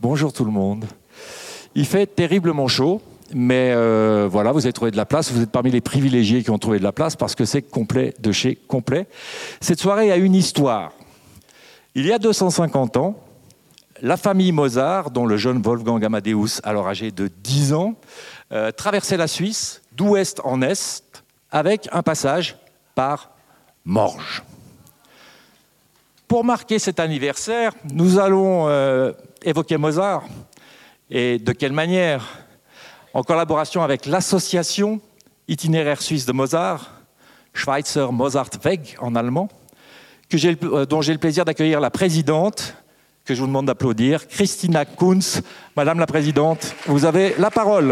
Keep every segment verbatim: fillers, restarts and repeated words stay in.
Bonjour tout le monde. Il fait terriblement chaud, mais euh, voilà, vous avez trouvé de la place. Vous êtes parmi les privilégiés qui ont trouvé de la place parce que c'est complet de chez complet. Cette soirée a une histoire. Il y a deux cent cinquante ans, la famille Mozart, dont le jeune Wolfgang Amadeus, alors âgé de dix ans, euh, traversait la Suisse d'ouest en est avec un passage par Morges. Pour marquer cet anniversaire, nous allons euh, évoquer Mozart. Et de quelle manière? En collaboration avec l'association itinéraire suisse de Mozart, Schweizer Mozartweg en allemand, que j'ai, euh, dont j'ai le plaisir d'accueillir la présidente, que je vous demande d'applaudir, Christina Kunz. Madame la présidente, vous avez la parole.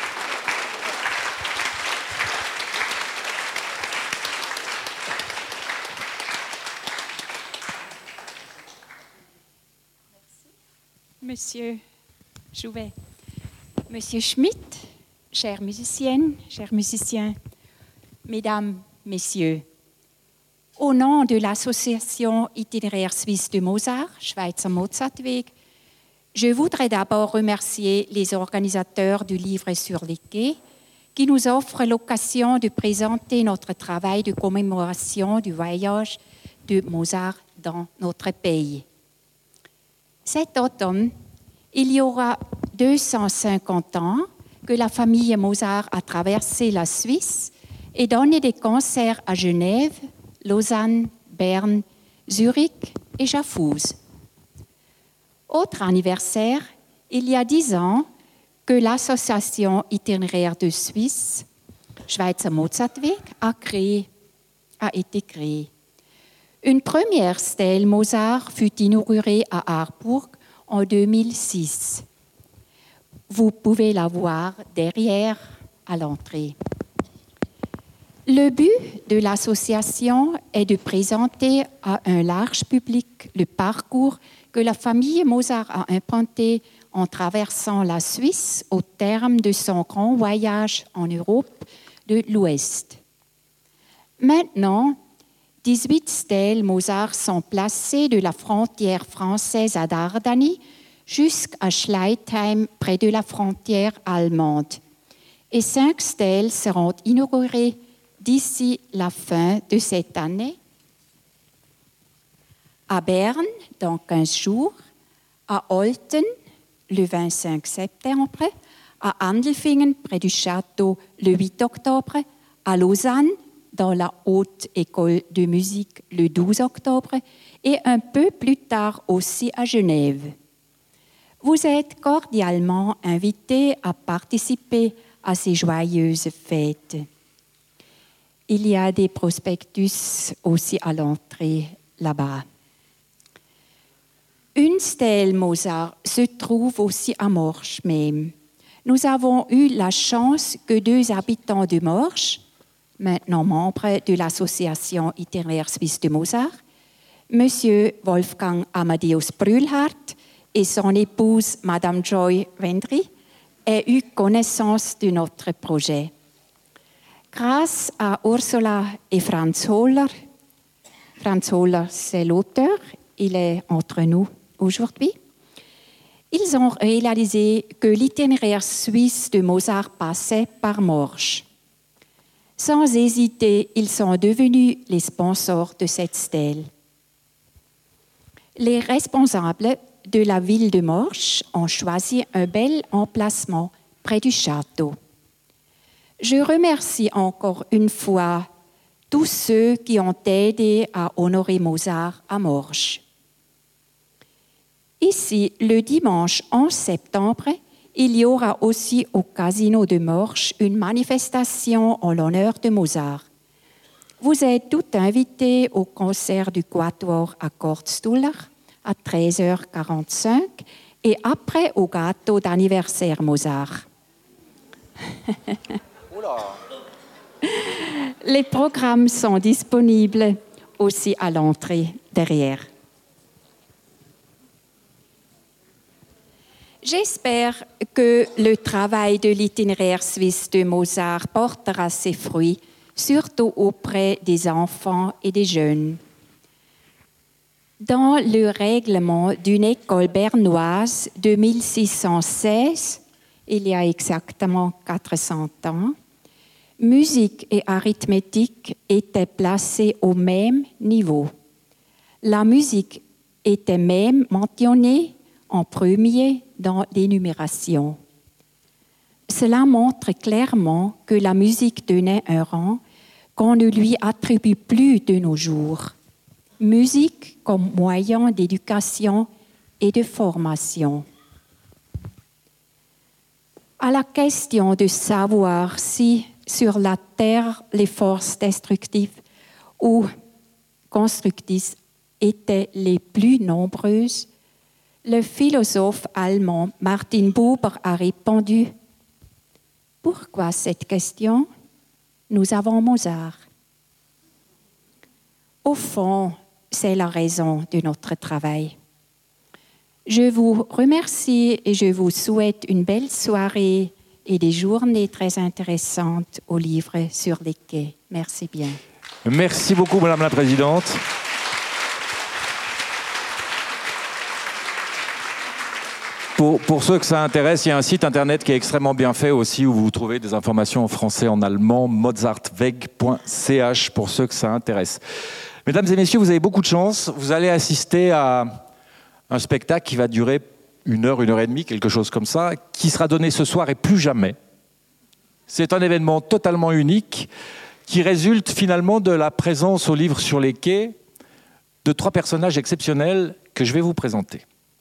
Monsieur Jouvet, Monsieur Schmidt, chères musiciennes, chers musiciens, Mesdames, Messieurs, au nom de l'Association itinéraire suisse de Mozart, Schweizer Mozartweg, je voudrais d'abord remercier les organisateurs du Livre sur les quais qui nous offrent l'occasion de présenter notre travail de commémoration du voyage de Mozart dans notre pays. Cet automne, il y aura deux cent cinquante ans que la famille Mozart a traversé la Suisse et donné des concerts à Genève, Lausanne, Berne, Zurich et Schaffhouse. Autre anniversaire, il y a dix ans que l'association itinéraire de Suisse, Schweizer Mozartweg, a, créé, a été créée. Une première stèle Mozart fut inaugurée à Harburg en deux mille six. Vous pouvez la voir derrière à l'entrée. Le but de l'association est de présenter à un large public le parcours que la famille Mozart a emprunté en traversant la Suisse au terme de son grand voyage en Europe de l'Ouest. Maintenant, dix-huit stèles Mozart sont placées de la frontière française à Dardani jusqu'à Schleitheim, près de la frontière allemande. Et cinq stèles seront inaugurées d'ici la fin de cette année. À Berne, dans quinze jours, à Olten, le vingt-cinq septembre, à Andelfingen, près du château, le huit octobre, à Lausanne, dans la Haute École de musique le douze octobre et un peu plus tard aussi à Genève. Vous êtes cordialement invités à participer à ces joyeuses fêtes. Il y a des prospectus aussi à l'entrée là-bas. Une stèle Mozart se trouve aussi à Morges même. Nous avons eu la chance que deux habitants de Morges, maintenant membre de l'association itinéraire suisse de Mozart, M. Wolfgang Amadeus Brühlhardt et son épouse, Mme Joy Wendry, aient eu connaissance de notre projet. Grâce à Ursula et Franz Hohler, Franz Hohler, c'est l'auteur, il est entre nous aujourd'hui, ils ont réalisé que l'itinéraire suisse de Mozart passait par Morges. Sans hésiter, ils sont devenus les sponsors de cette stèle. Les responsables de la ville de Morges ont choisi un bel emplacement près du château. Je remercie encore une fois tous ceux qui ont aidé à honorer Mozart à Morges. Ici, le dimanche onze septembre, il y aura aussi au Casino de Morges une manifestation en l'honneur de Mozart. Vous êtes tous invités au concert du Quatuor Akkordstuller à treize heures quarante-cinq et après au gâteau d'anniversaire Mozart. Les programmes sont disponibles aussi à l'entrée derrière. J'espère que le travail de l'itinéraire suisse de Mozart portera ses fruits, surtout auprès des enfants et des jeunes. Dans le règlement d'une école bernoise de mille six cent seize, il y a exactement quatre cents ans, musique et arithmétique étaient placées au même niveau. La musique était même mentionnée en premier dans l'énumération. Cela montre clairement que la musique tenait un rang qu'on ne lui attribue plus de nos jours. Musique comme moyen d'éducation et de formation. À la question de savoir si sur la Terre les forces destructives ou constructrices étaient les plus nombreuses, le philosophe allemand Martin Buber a répondu: pourquoi cette question? Nous avons Mozart. Au fond, c'est la raison de notre travail. Je vous remercie et je vous souhaite une belle soirée et des journées très intéressantes au livre sur les quais. Merci bien. Merci beaucoup, Madame la Présidente. Pour, pour ceux que ça intéresse, il y a un site internet qui est extrêmement bien fait aussi, où vous trouvez des informations en français et en allemand, mozartweg point c h, pour ceux que ça intéresse. Mesdames et messieurs, vous avez beaucoup de chance. Vous allez assister à un spectacle qui va durer une heure, une heure et demie, quelque chose comme ça, qui sera donné ce soir et plus jamais. C'est un événement totalement unique qui résulte finalement de la présence au livre sur les quais de trois personnages exceptionnels que je vais vous présenter.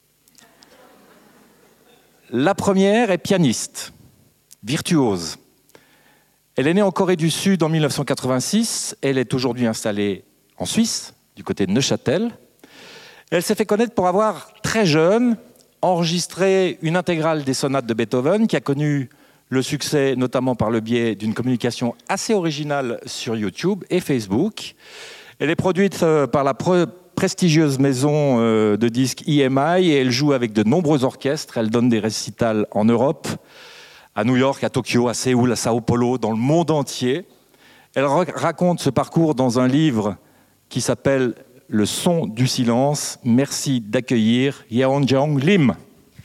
La première est pianiste, virtuose. Elle est née en Corée du Sud en mille neuf cent quatre-vingt-six. Elle est aujourd'hui installée en Suisse, du côté de Neuchâtel. Elle s'est fait connaître pour avoir, très jeune, enregistré une intégrale des sonates de Beethoven, qui a connu le succès notamment par le biais d'une communication assez originale sur YouTube et Facebook. Elle est produite par la pre- prestigieuse maison de disques E M I et elle joue avec de nombreux orchestres. Elle donne des récitals en Europe, à New York, à Tokyo, à Séoul, à Sao Paulo, dans le monde entier. Elle raconte ce parcours dans un livre qui s'appelle « Le son du silence ». Merci d'accueillir Yeonjong Lim.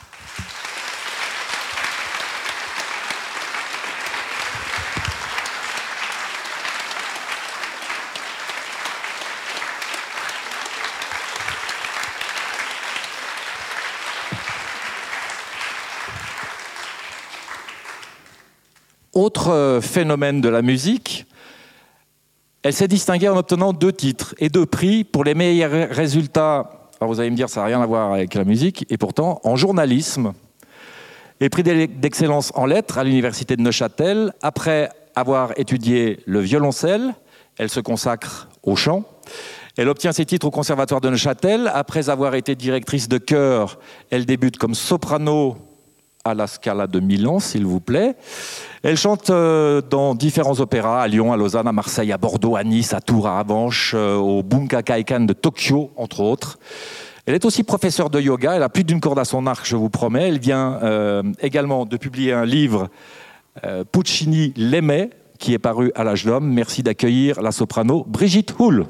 Autre phénomène de la musique, elle s'est distinguée en obtenant deux titres et deux prix pour les meilleurs résultats. Alors vous allez me dire, ça n'a rien à voir avec la musique, et pourtant, en journalisme, et prix d'excellence en lettres à l'université de Neuchâtel. Après avoir étudié le violoncelle, elle se consacre au chant. Elle obtient ses titres au conservatoire de Neuchâtel. Après avoir été directrice de chœur, elle débute comme soprano à la Scala de Milan, s'il vous plaît. Elle chante dans différents opéras, à Lyon, à Lausanne, à Marseille, à Bordeaux, à Nice, à Tours, à Avenches, au Bunkakaikan de Tokyo, entre autres. Elle est aussi professeure de yoga, elle a plus d'une corde à son arc, je vous promets. Elle vient euh, également de publier un livre, euh, Puccini l'aimait, qui est paru à l'âge d'homme. Merci d'accueillir la soprano Brigitte Hull.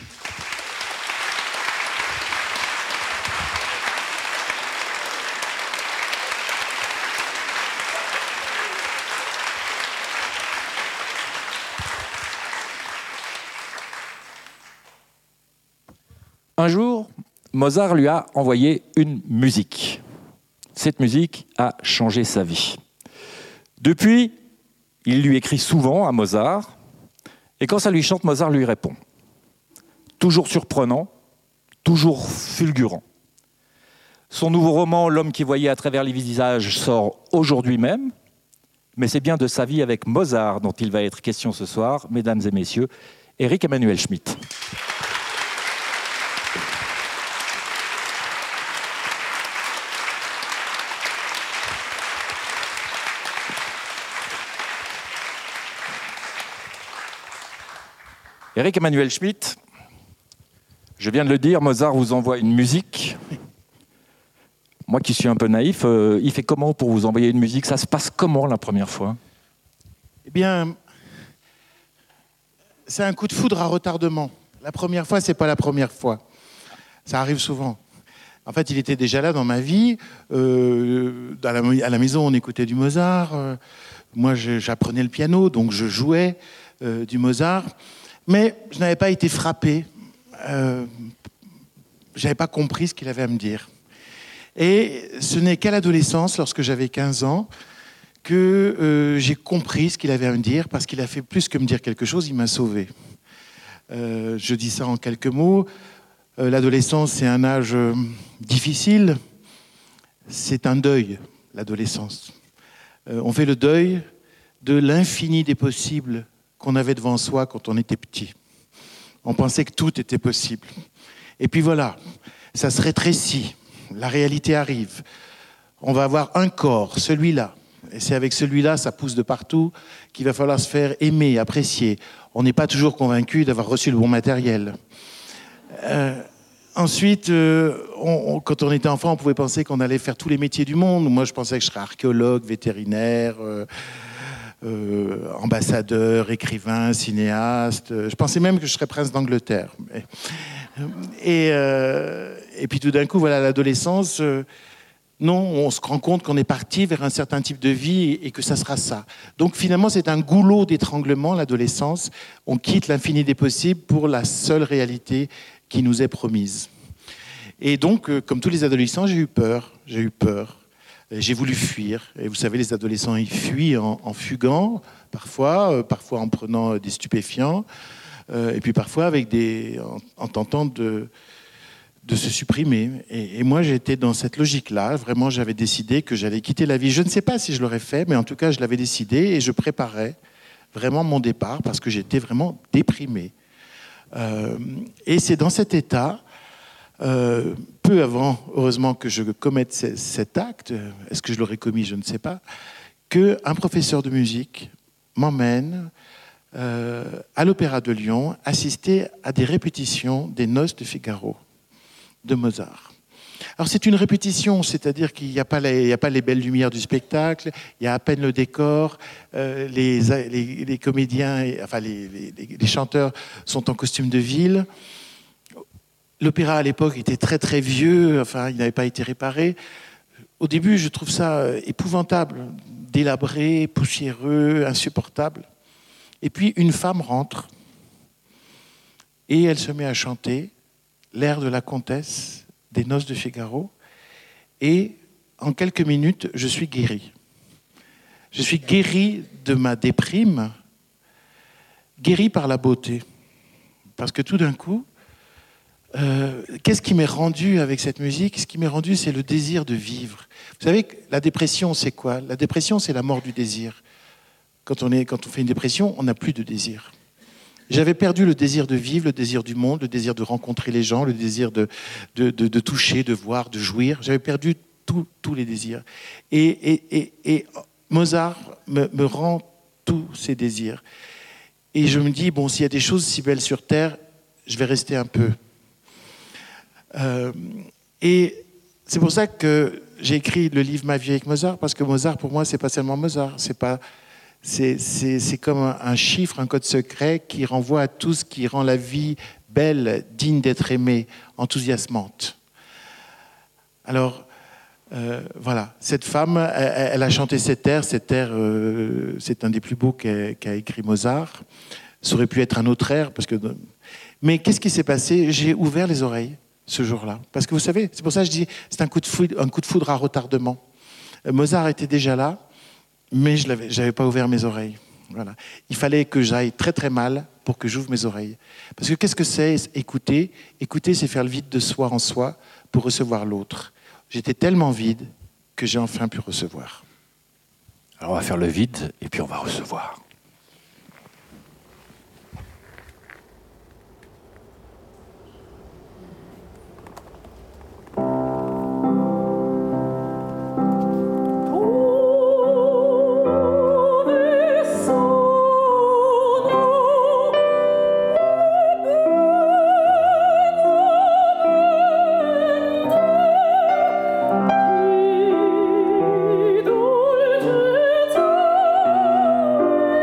Un jour, Mozart lui a envoyé une musique. Cette musique a changé sa vie. Depuis, il lui écrit souvent à Mozart, et quand ça lui chante, Mozart lui répond. Toujours surprenant, toujours fulgurant. Son nouveau roman, L'homme qui voyait à travers les visages, sort aujourd'hui même, mais c'est bien de sa vie avec Mozart dont il va être question ce soir, mesdames et messieurs, Éric Emmanuel Schmitt. Éric Emmanuel Schmitt, je viens de le dire, Mozart vous envoie une musique. Moi qui suis un peu naïf, euh, il fait comment pour vous envoyer une musique? Ça se passe comment la première fois? Eh bien, c'est un coup de foudre à retardement. La première fois, c'est pas la première fois. Ça arrive souvent. En fait, il était déjà là dans ma vie. Euh, à, la, à la maison, on écoutait du Mozart. Euh, moi, je, j'apprenais le piano, donc je jouais euh, du Mozart. Mais je n'avais pas été frappé. Euh, je n'avais pas compris ce qu'il avait à me dire. Et ce n'est qu'à l'adolescence, lorsque j'avais quinze ans, que euh, j'ai compris ce qu'il avait à me dire, parce qu'il a fait plus que me dire quelque chose, il m'a sauvé. Euh, je dis ça en quelques mots. Euh, l'adolescence, c'est un âge euh, difficile. C'est un deuil, l'adolescence. Euh, on fait le deuil de l'infini des possibles qu'on avait devant soi quand on était petit. On pensait que tout était possible. Et puis voilà, ça se rétrécit. La réalité arrive. On va avoir un corps, celui-là. Et c'est avec celui-là, ça pousse de partout, qu'il va falloir se faire aimer, apprécier. On n'est pas toujours convaincu d'avoir reçu le bon matériel. Euh, ensuite, euh, on, on, quand on était enfant, on pouvait penser qu'on allait faire tous les métiers du monde. Moi, je pensais que je serais archéologue, vétérinaire, euh, euh, ambassadeur, écrivain, cinéaste. Je pensais même que je serais prince d'Angleterre. Et, euh, et puis tout d'un coup, voilà, l'adolescence... Euh, Non, on se rend compte qu'on est parti vers un certain type de vie et que ça sera ça. Donc finalement, c'est un goulot d'étranglement, l'adolescence. On quitte l'infini des possibles pour la seule réalité qui nous est promise. Et donc, comme tous les adolescents, j'ai eu peur. J'ai eu peur. J'ai voulu fuir. Et vous savez, les adolescents, ils fuient en, en fuguant, parfois, euh, parfois en prenant des stupéfiants, euh, et puis parfois avec des, en, en tentant de... de se supprimer. Et, et moi, j'étais dans cette logique-là. Vraiment, j'avais décidé que j'allais quitter la vie. Je ne sais pas si je l'aurais fait, mais en tout cas, je l'avais décidé et je préparais vraiment mon départ parce que j'étais vraiment déprimé. Euh, et c'est dans cet état, euh, peu avant, heureusement, que je commette c- cet acte, est-ce que je l'aurais commis, je ne sais pas, qu'un professeur de musique m'emmène euh, à l'Opéra de Lyon assister à des répétitions des Noces de Figaro de Mozart. Alors c'est une répétition, c'est-à-dire qu'il n'y a pas les, il n'y a pas les belles lumières du spectacle, il y a à peine le décor, euh, les, les, les comédiens, enfin les, les, les chanteurs sont en costume de ville. L'opéra à l'époque était très très vieux, enfin il n'avait pas été réparé. Au début, je trouve ça épouvantable, délabré, poussiéreux, insupportable. Et puis une femme rentre et elle se met à chanter l'air de la comtesse des Noces de Figaro, et en quelques minutes, je suis guéri. Je suis guéri de ma déprime, guéri par la beauté. Parce que tout d'un coup, euh, qu'est-ce qui m'est rendu avec cette musique ? Ce qui m'est rendu, c'est le désir de vivre. Vous savez, la dépression, c'est quoi ? La dépression, c'est la mort du désir. Quand on, est, quand on fait une dépression, on n'a plus de désir. J'avais perdu le désir de vivre, le désir du monde, le désir de rencontrer les gens, le désir de, de, de, de toucher, de voir, de jouir. J'avais perdu tous les désirs. Et, et, et, et Mozart me, me rend tous ces désirs. Et je me dis, bon, s'il y a des choses si belles sur Terre, je vais rester un peu. Euh, et c'est pour ça que j'ai écrit le livre Ma vie avec Mozart, parce que Mozart, pour moi, c'est pas seulement Mozart, c'est pas... C'est, c'est, c'est comme un, un chiffre, un code secret qui renvoie à tout ce qui rend la vie belle, digne d'être aimée, enthousiasmante. Alors, euh, voilà, cette femme, elle, elle a chanté cet air. Cet air, euh, c'est un des plus beaux qu'a, qu'a écrit Mozart. Ça aurait pu être un autre air. Parce que... Mais qu'est-ce qui s'est passé ? J'ai ouvert les oreilles ce jour-là. Parce que vous savez, c'est pour ça que je dis, c'est un coup de foudre, un coup de foudre à retardement. Mozart était déjà là. Mais je n'avais pas ouvert mes oreilles. Voilà. Il fallait que j'aille très très mal pour que j'ouvre mes oreilles. Parce que qu'est-ce que c'est écouter ? Écouter, c'est faire le vide de soi en soi pour recevoir l'autre. J'étais tellement vide que j'ai enfin pu recevoir. Alors on va faire le vide et puis on va recevoir. Dulce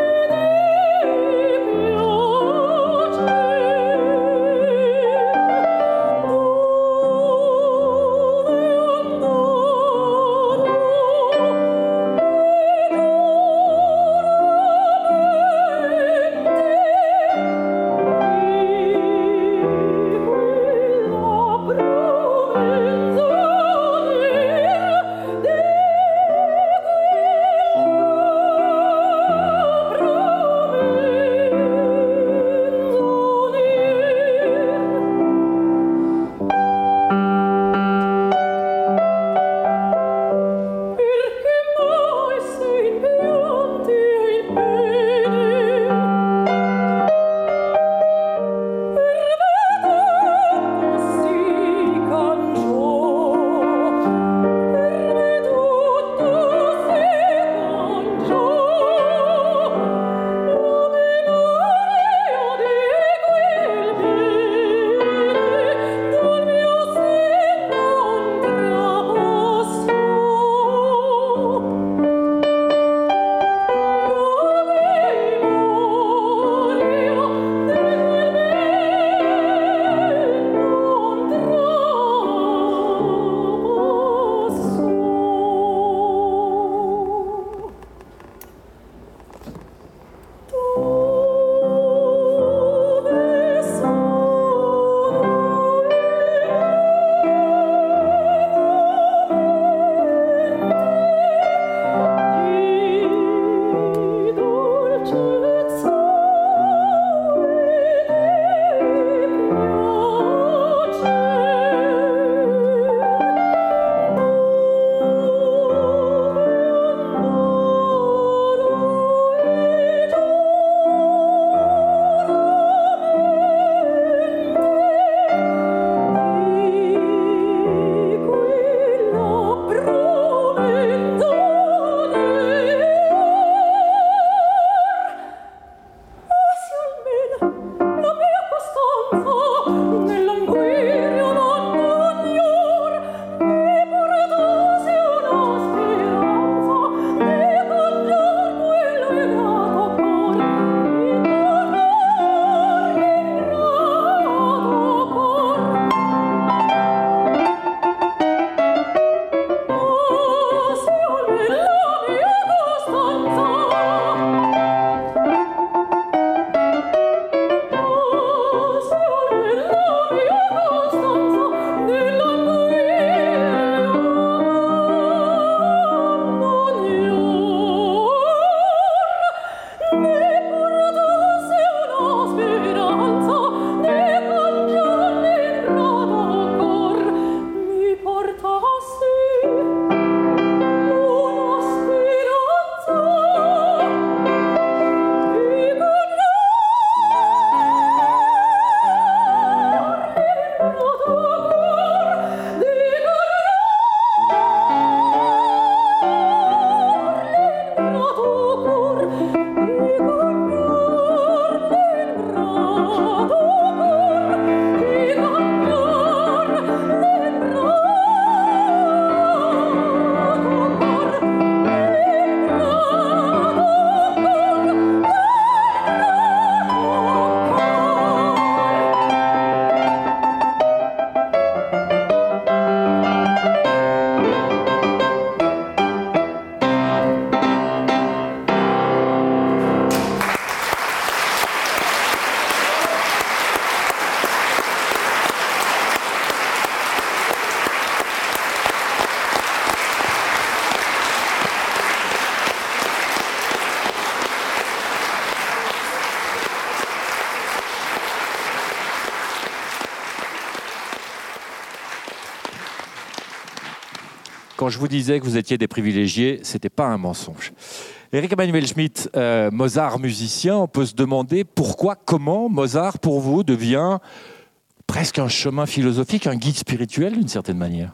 Quand je vous disais que vous étiez des privilégiés, ce n'était pas un mensonge. Éric Emmanuel Schmitt, euh, Mozart musicien, on peut se demander pourquoi, comment Mozart, pour vous, devient presque un chemin philosophique, un guide spirituel d'une certaine manière.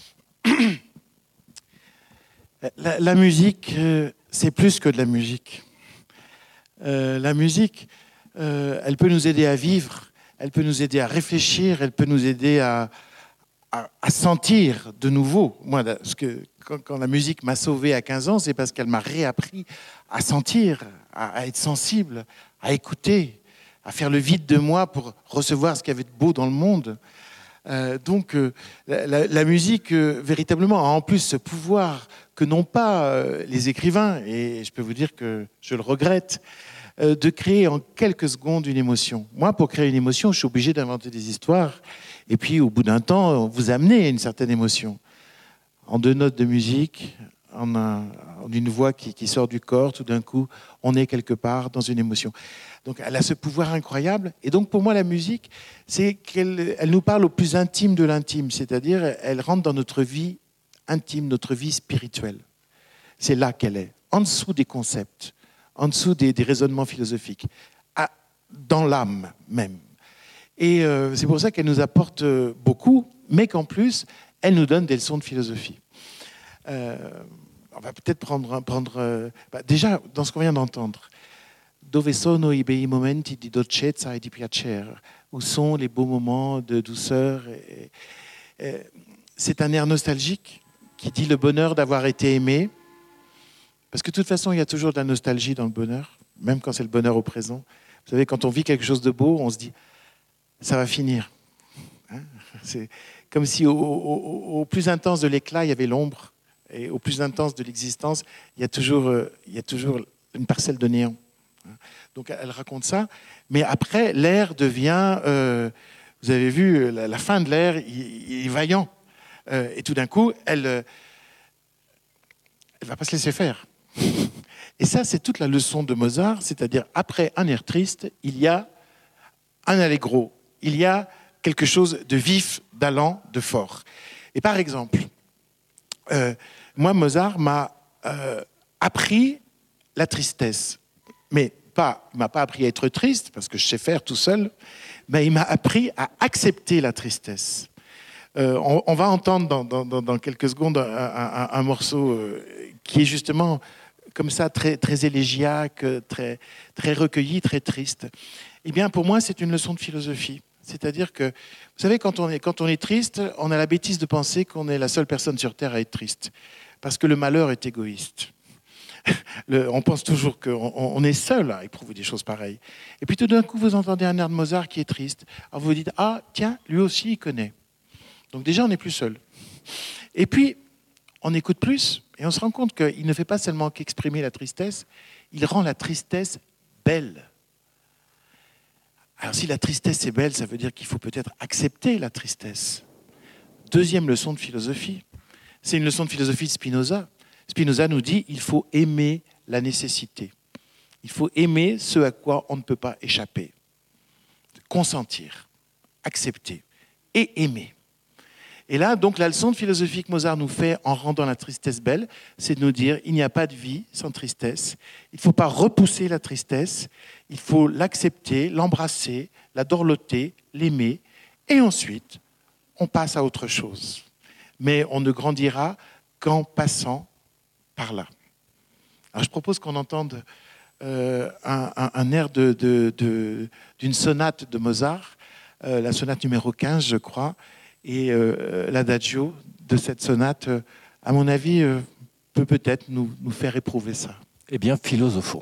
La, la musique, euh, c'est plus que de la musique. Euh, la musique, euh, elle peut nous aider à vivre, elle peut nous aider à réfléchir, elle peut nous aider à, à, à sentir de nouveau. Moi, parce que quand, quand la musique m'a sauvé à quinze ans, c'est parce qu'elle m'a réappris à sentir, à, à être sensible, à écouter, à faire le vide de moi pour recevoir ce qu'il y avait de beau dans le monde. Euh, donc, euh, la, la, la musique, euh, véritablement, a en plus ce pouvoir que n'ont pas euh, les écrivains, et je peux vous dire que je le regrette, euh, de créer en quelques secondes une émotion. Moi, pour créer une émotion, je suis obligé d'inventer des histoires, et puis au bout d'un temps, vous amenez une certaine émotion. En deux notes de musique, en, un, en une voix qui, qui sort du corps, tout d'un coup, on est quelque part dans une émotion. Donc elle a ce pouvoir incroyable, et donc pour moi la musique, c'est qu'elle elle nous parle au plus intime de l'intime, c'est-à-dire elle rentre dans notre vie intime, notre vie spirituelle. C'est là qu'elle est, en dessous des concepts, en dessous des, des raisonnements philosophiques, à, dans l'âme même. Et euh, c'est pour ça qu'elle nous apporte beaucoup, mais qu'en plus, elle nous donne des leçons de philosophie. Euh, on va peut-être prendre... prendre euh, bah déjà, dans ce qu'on vient d'entendre, Dove sono i bei momenti di dolcezza e di piacere? Où sont les beaux moments de douceur? Et, et, c'est un air nostalgique qui dit le bonheur d'avoir été aimé. Parce que de toute façon, il y a toujours de la nostalgie dans le bonheur, même quand c'est le bonheur au présent. Vous savez, quand on vit quelque chose de beau, on se dit « ça va finir hein ». C'est comme si au, au, au plus intense de l'éclat, il y avait l'ombre. Et au plus intense de l'existence, il y a toujours, il y a toujours une parcelle de néant. Donc elle raconte ça, mais après l'air devient, euh, vous avez vu la, la fin de l'air, il, il est vaillant, euh, et tout d'un coup elle, euh, elle va pas se laisser faire. Et ça c'est toute la leçon de Mozart, c'est-à-dire après un air triste, il y a un allegro, il y a quelque chose de vif, d'allant, de fort. Et par exemple, euh, moi Mozart m'a euh, appris la tristesse. Mais pas, il ne m'a pas appris à être triste, parce que je sais faire tout seul, mais il m'a appris à accepter la tristesse. Euh, on, on va entendre dans, dans, dans quelques secondes un, un, un morceau euh, qui est justement comme ça, très, très élégiaque, très, très recueilli, très triste. Eh bien, pour moi, c'est une leçon de philosophie. C'est-à-dire que, vous savez, quand on est, quand on est triste, on a la bêtise de penser qu'on est la seule personne sur Terre à être triste. Parce que le malheur est égoïste. Le, on pense toujours qu'on on est seul à éprouver des choses pareilles. Et puis tout d'un coup, vous entendez un air de Mozart qui est triste. Alors vous vous dites, ah tiens, lui aussi il connaît. Donc déjà, on n'est plus seul. Et puis, on écoute plus et on se rend compte qu'il ne fait pas seulement qu'exprimer la tristesse, il rend la tristesse belle. Alors si la tristesse est belle, ça veut dire qu'il faut peut-être accepter la tristesse. Deuxième leçon de philosophie, c'est une leçon de philosophie de Spinoza. Spinoza nous dit qu'il faut aimer la nécessité. Il faut aimer ce à quoi on ne peut pas échapper. Consentir, accepter et aimer. Et là, donc, la leçon de philosophie que Mozart nous fait en rendant la tristesse belle, c'est de nous dire il n'y a pas de vie sans tristesse. Il ne faut pas repousser la tristesse. Il faut l'accepter, l'embrasser, la dorloter, l'aimer. Et ensuite, on passe à autre chose. Mais on ne grandira qu'en passant par là. Alors, je propose qu'on entende euh, un, un, un air de, de, de, d'une sonate de Mozart, euh, la sonate numéro quinze, je crois, et euh, l'adagio de cette sonate, euh, à mon avis, euh, peut peut-être nous, nous faire éprouver ça. Eh bien, philosophons.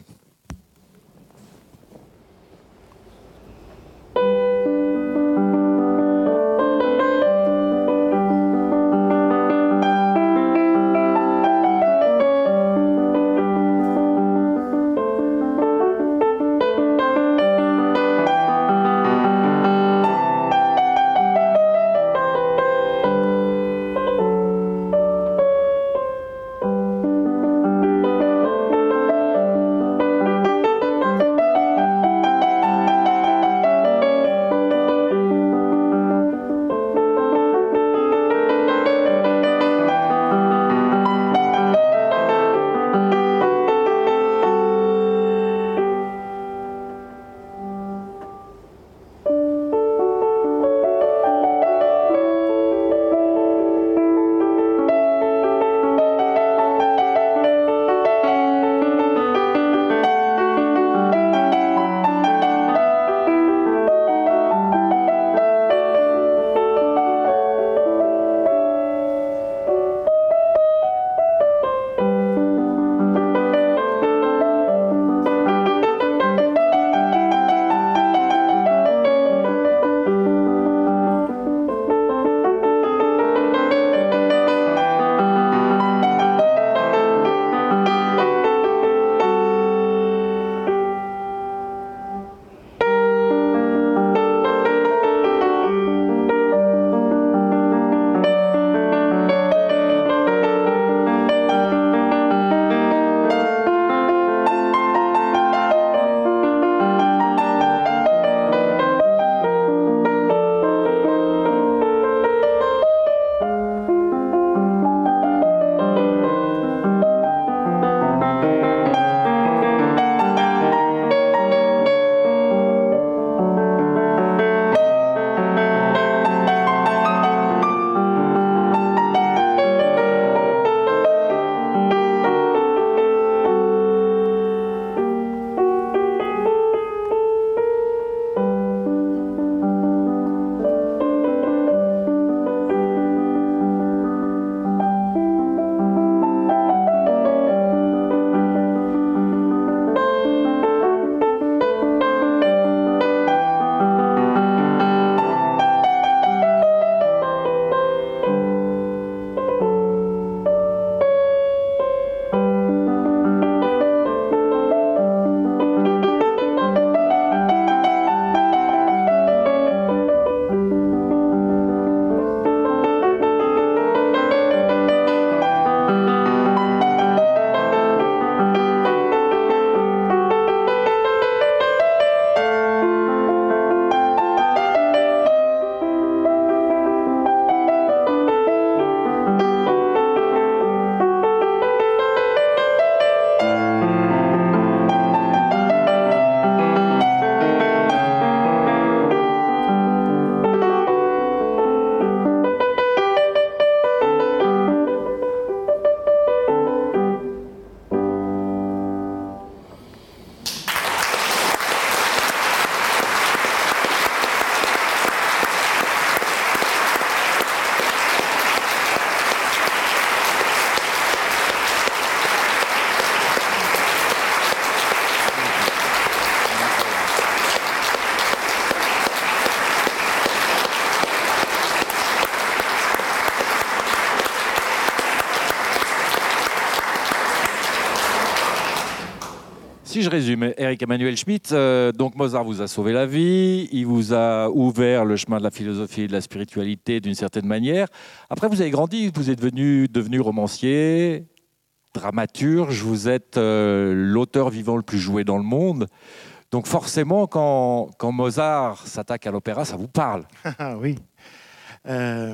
Si je résume, Eric Emmanuel Schmitt, euh, donc Mozart vous a sauvé la vie, il vous a ouvert le chemin de la philosophie et de la spiritualité d'une certaine manière. Après, vous avez grandi, vous êtes devenu, devenu romancier, dramaturge, vous êtes euh, l'auteur vivant le plus joué dans le monde. Donc forcément, quand, quand Mozart s'attaque à l'opéra, ça vous parle. Ah oui. Euh,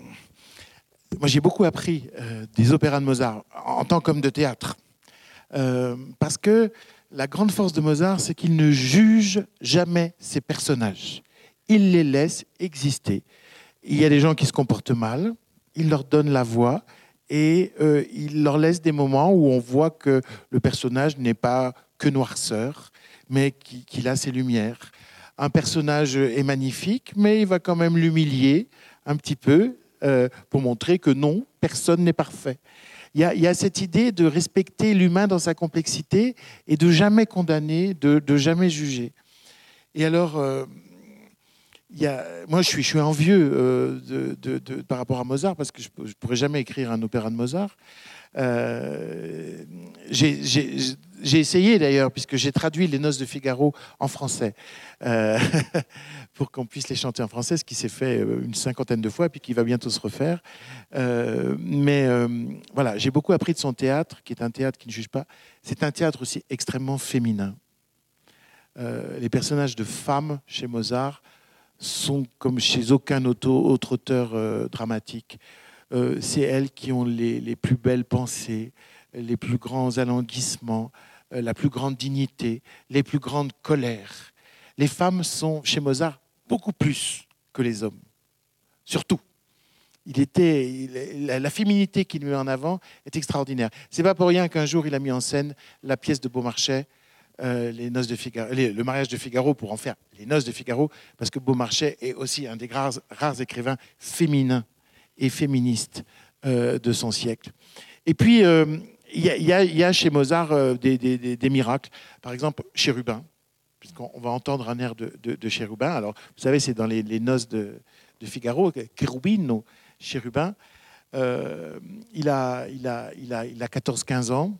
moi, j'ai beaucoup appris euh, des opéras de Mozart en tant qu'homme de théâtre. Euh, parce que la grande force de Mozart, c'est qu'il ne juge jamais ses personnages. Il les laisse exister. Il y a des gens qui se comportent mal, il leur donne la voix et euh, il leur laisse des moments où on voit que le personnage n'est pas que noirceur, mais qu'il a ses lumières. Un personnage est magnifique, mais il va quand même l'humilier un petit peu euh, pour montrer que non, personne n'est parfait. Il y, a, il y a cette idée de respecter l'humain dans sa complexité et de jamais condamner, de, de jamais juger. Et alors, euh, il y a, moi, je suis, je suis envieux euh, de, de, de, par rapport à Mozart parce que je ne pourrais jamais écrire un opéra de Mozart. Euh, j'ai, j'ai, j'ai essayé d'ailleurs, puisque j'ai traduit Les Noces de Figaro en français, euh, pour qu'on puisse les chanter en français, ce qui s'est fait une cinquantaine de fois, et puis qui va bientôt se refaire. Euh, mais euh, voilà, j'ai beaucoup appris de son théâtre, qui est un théâtre qui ne juge pas. C'est un théâtre aussi extrêmement féminin. Euh, les personnages de femmes chez Mozart sont comme chez aucun auto, autre auteur euh, dramatique. Euh, c'est elles qui ont les, les plus belles pensées, les plus grands alanguissements, euh, la plus grande dignité, les plus grandes colères. Les femmes sont, chez Mozart, beaucoup plus que les hommes. Surtout. Il était, il, la, la féminité qu'il met en avant est extraordinaire. C'est pas pour rien qu'un jour, il a mis en scène la pièce de Beaumarchais, euh, les Noces de Figaro, les, le mariage de Figaro, pour en faire les Noces de Figaro, parce que Beaumarchais est aussi un des rares, rares écrivains féminins et féministe euh, de son siècle. Et puis, il euh, y, y, y a chez Mozart euh, des, des, des, des miracles. Par exemple, Chérubin, puisqu'on va entendre un air de, de, de Chérubin. Alors, vous savez, c'est dans les, les Noces de, de Figaro, Cherubino, Chérubin. Euh, il, a, il, a, il, a, il a quatorze quinze ans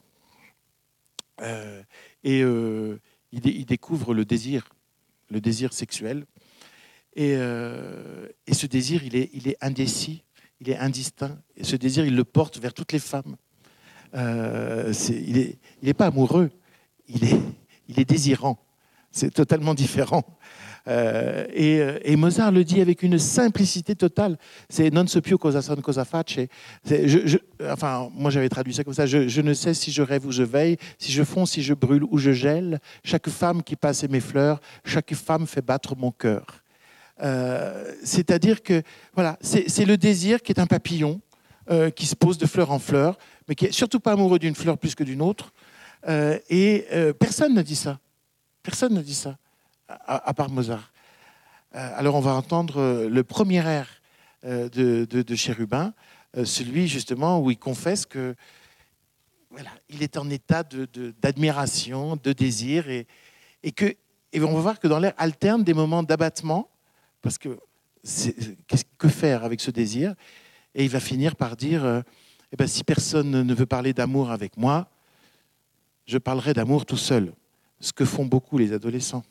euh, et euh, il, il découvre le désir, le désir sexuel. Et, euh, et ce désir, il est, il est indécis. Il est indistinct. Et ce désir, il le porte vers toutes les femmes. Euh, c'est, il n'est il est pas amoureux. Il est, il est désirant. C'est totalement différent. Euh, et, et Mozart le dit avec une simplicité totale. C'est non so più cosa son cosa face. C'est, je, je, enfin, moi, j'avais traduit ça comme ça. Je, je ne sais si je rêve ou je veille, si je fonds, si je brûle ou je gèle. Chaque femme qui passe mes fleurs, chaque femme fait battre mon cœur. Euh, c'est-à-dire que voilà, c'est, c'est le désir qui est un papillon euh, qui se pose de fleur en fleur, mais qui est surtout pas amoureux d'une fleur plus que d'une autre. Euh, et euh, personne ne dit ça. Personne ne dit ça, à, à part Mozart. Euh, alors on va entendre le premier air euh, de, de, de Chérubin, euh, celui justement où il confesse que voilà, il est en état de, de, d'admiration, de désir, et, et que et on va voir que dans l'air alternent des moments d'abattement. Parce que c'est, qu'est-ce que faire avec ce désir ? Et il va finir par dire euh, eh ben, si personne ne veut parler d'amour avec moi, je parlerai d'amour tout seul. Ce que font beaucoup les adolescents.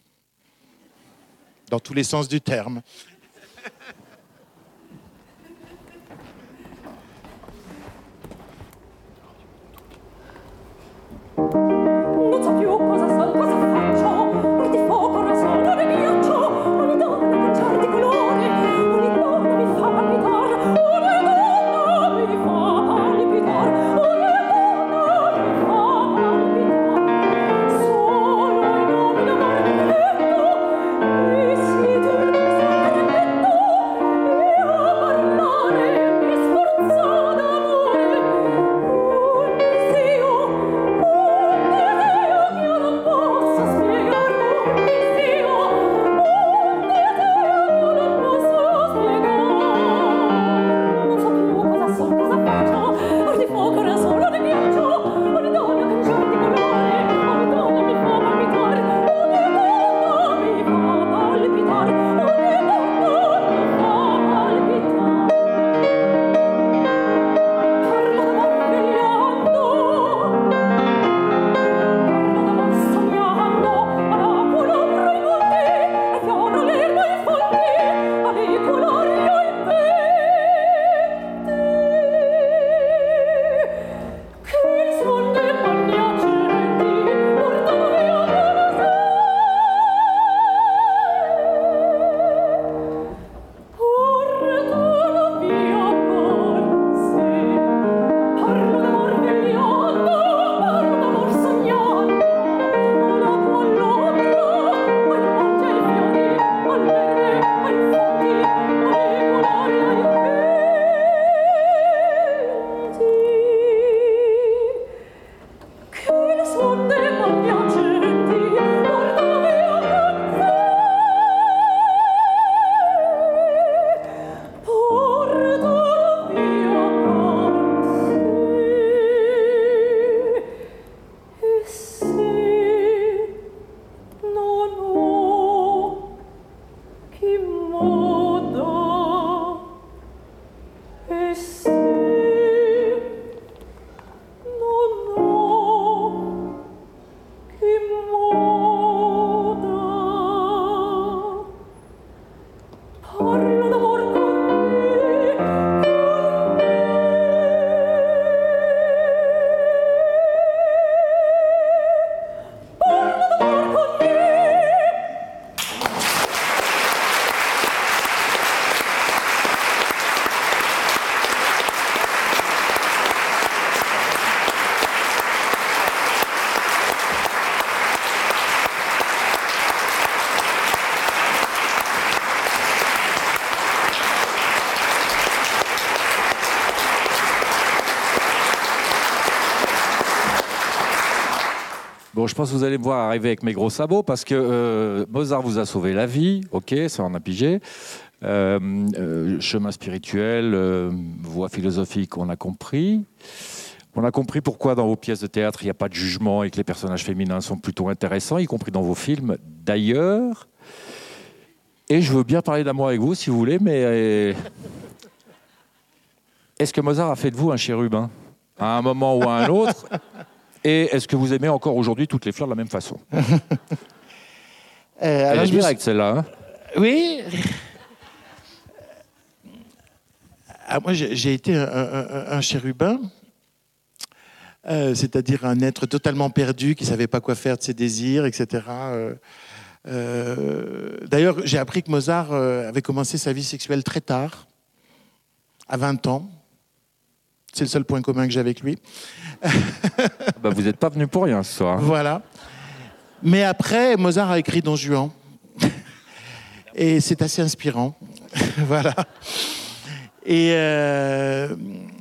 Dans tous les sens du terme. Bon, je pense que vous allez me voir arriver avec mes gros sabots parce que euh, Mozart vous a sauvé la vie, ok, ça on a pigé. Euh, euh, chemin spirituel, euh, voie philosophique, on a compris. On a compris pourquoi dans vos pièces de théâtre il n'y a pas de jugement et que les personnages féminins sont plutôt intéressants, y compris dans vos films d'ailleurs. Et je veux bien parler d'amour avec vous si vous voulez, mais euh, est-ce que Mozart a fait de vous un chérubin à un moment ou à un autre? Et est-ce que vous aimez encore aujourd'hui toutes les fleurs de la même façon? euh, Elle est directe, celle-là. Hein. Oui. Ah, moi, j'ai, j'ai été un, un, un chérubin, euh, c'est-à-dire un être totalement perdu qui ne savait pas quoi faire de ses désirs, et cetera. Euh, euh, d'ailleurs, j'ai appris que Mozart euh, avait commencé sa vie sexuelle très tard, à vingt ans. C'est le seul point commun que j'ai avec lui. Bah, vous n'êtes pas venu pour rien ce soir. Voilà. Mais après, Mozart a écrit Don Juan. Et c'est assez inspirant. Voilà. Et euh,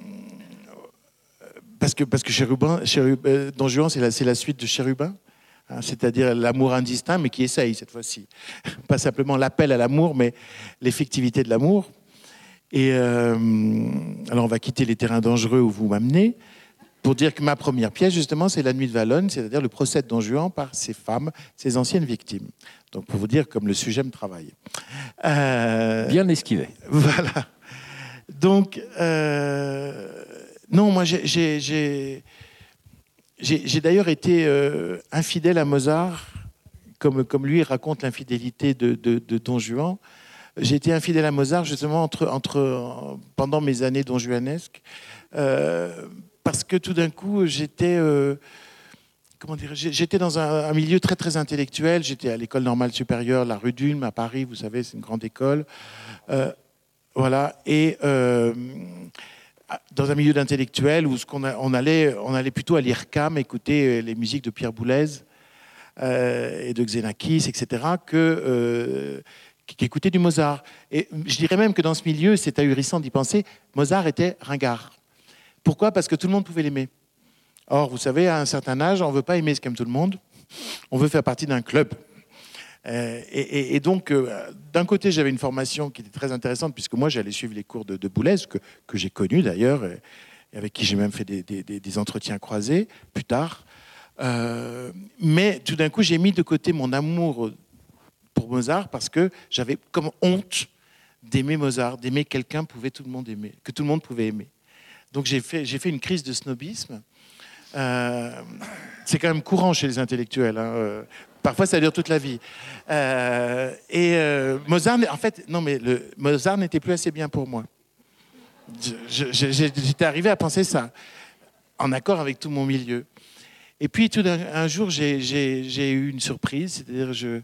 parce que, parce que Chérubin, Chérubin, Don Juan, c'est la, c'est la suite de Chérubin. Hein, c'est-à-dire l'amour indistinct, mais qui essaye cette fois-ci. Pas simplement l'appel à l'amour, mais l'effectivité de l'amour. Et euh, alors on va quitter les terrains dangereux où vous m'amenez pour dire que ma première pièce justement c'est La Nuit de Valognes, c'est-à-dire le procès de Don Juan par ses femmes, ses anciennes victimes. Donc pour vous dire comme le sujet me travaille. Euh, Bien esquivé. Voilà. Donc euh, non, moi j'ai, j'ai, j'ai, j'ai, j'ai d'ailleurs été euh, infidèle à Mozart, comme, comme lui raconte l'infidélité de, de, de Don Juan. J'ai été infidèle à Mozart justement entre, entre, pendant mes années donjuanesques, euh, parce que tout d'un coup, j'étais, euh, comment dire, j'étais dans un, un milieu très très intellectuel. J'étais à l'école normale supérieure, la rue d'Ulm, à Paris, vous savez, c'est une grande école. Euh, voilà, et euh, dans un milieu d'intellectuels où ce qu'on a, on, allait, on allait plutôt à l'I R C A M écouter les musiques de Pierre Boulez euh, et de Xenakis, et cetera, que... Euh, qui écoutait du Mozart. Et je dirais même que dans ce milieu, c'est ahurissant d'y penser, Mozart était ringard. Pourquoi ? Parce que tout le monde pouvait l'aimer. Or, vous savez, à un certain âge, on ne veut pas aimer ce qu'aime tout le monde, on veut faire partie d'un club. Euh, et, et, et donc, euh, d'un côté, j'avais une formation qui était très intéressante, puisque moi, j'allais suivre les cours de, de Boulez, que, que j'ai connu d'ailleurs, et, et avec qui j'ai même fait des, des, des entretiens croisés, plus tard. Euh, mais tout d'un coup, j'ai mis de côté mon amour pour Mozart parce que j'avais comme honte d'aimer Mozart, d'aimer quelqu'un pouvait tout le monde aimer, que tout le monde pouvait aimer. Donc j'ai fait, j'ai fait une crise de snobisme. Euh, c'est quand même courant chez les intellectuels. Hein. Euh, parfois, ça dure toute la vie. Euh, et euh, Mozart, en fait, non, mais le, Mozart n'était plus assez bien pour moi. Je, je, j'étais arrivé à penser ça, en accord avec tout mon milieu. Et puis, tout d'un un jour, j'ai, j'ai, j'ai eu une surprise, c'est-à-dire je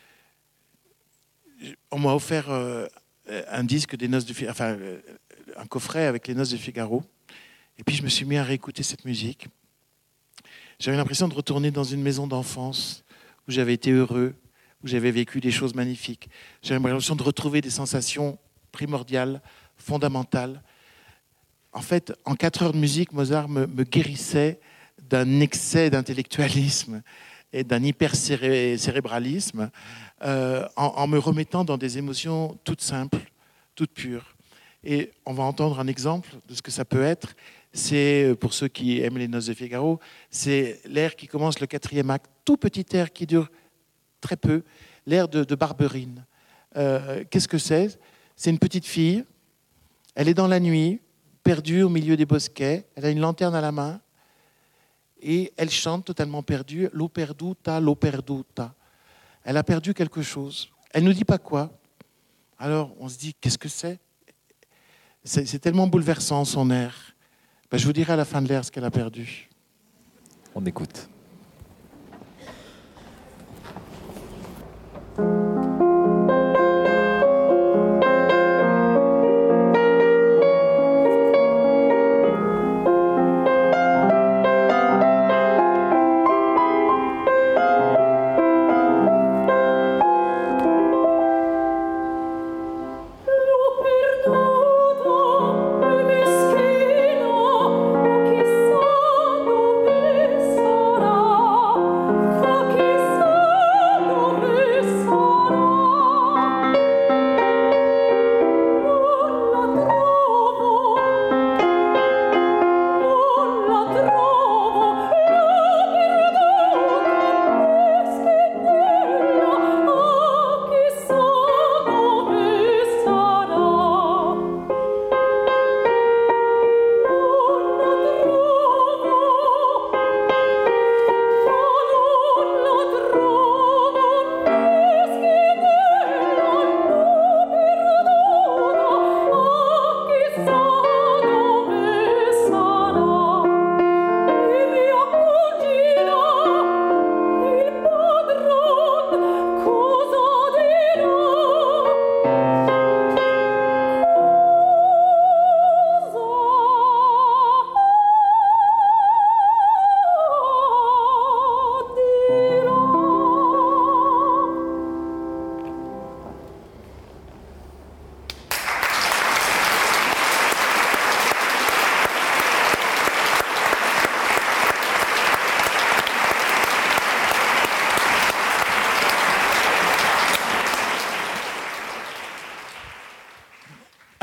on m'a offert euh, un disque des Noces de Figaro, enfin euh, un coffret avec les Noces de Figaro. Et puis je me suis mis à réécouter cette musique. J'avais l'impression de retourner dans une maison d'enfance où j'avais été heureux, où j'avais vécu des choses magnifiques. J'avais l'impression de retrouver des sensations primordiales, fondamentales. En fait, en quatre heures de musique, Mozart me, me guérissait d'un excès d'intellectualisme et d'un hyper-cérébralisme, euh, en, en me remettant dans des émotions toutes simples, toutes pures. Et on va entendre un exemple de ce que ça peut être. C'est, pour ceux qui aiment les Noces de Figaro, c'est l'air qui commence le quatrième acte, tout petit air qui dure très peu, l'air de, de Barberine. Euh, qu'est-ce que c'est ? C'est une petite fille, elle est dans la nuit, perdue au milieu des bosquets, elle a une lanterne à la main, et elle chante totalement perdue, l'eau perduta, l'eau perduta. Elle a perdu quelque chose. Elle ne nous dit pas quoi. Alors on se dit, qu'est-ce que c'est ? c'est, c'est tellement bouleversant son air. Ben, je vous dirai à la fin de l'air ce qu'elle a perdu. On écoute. Sarà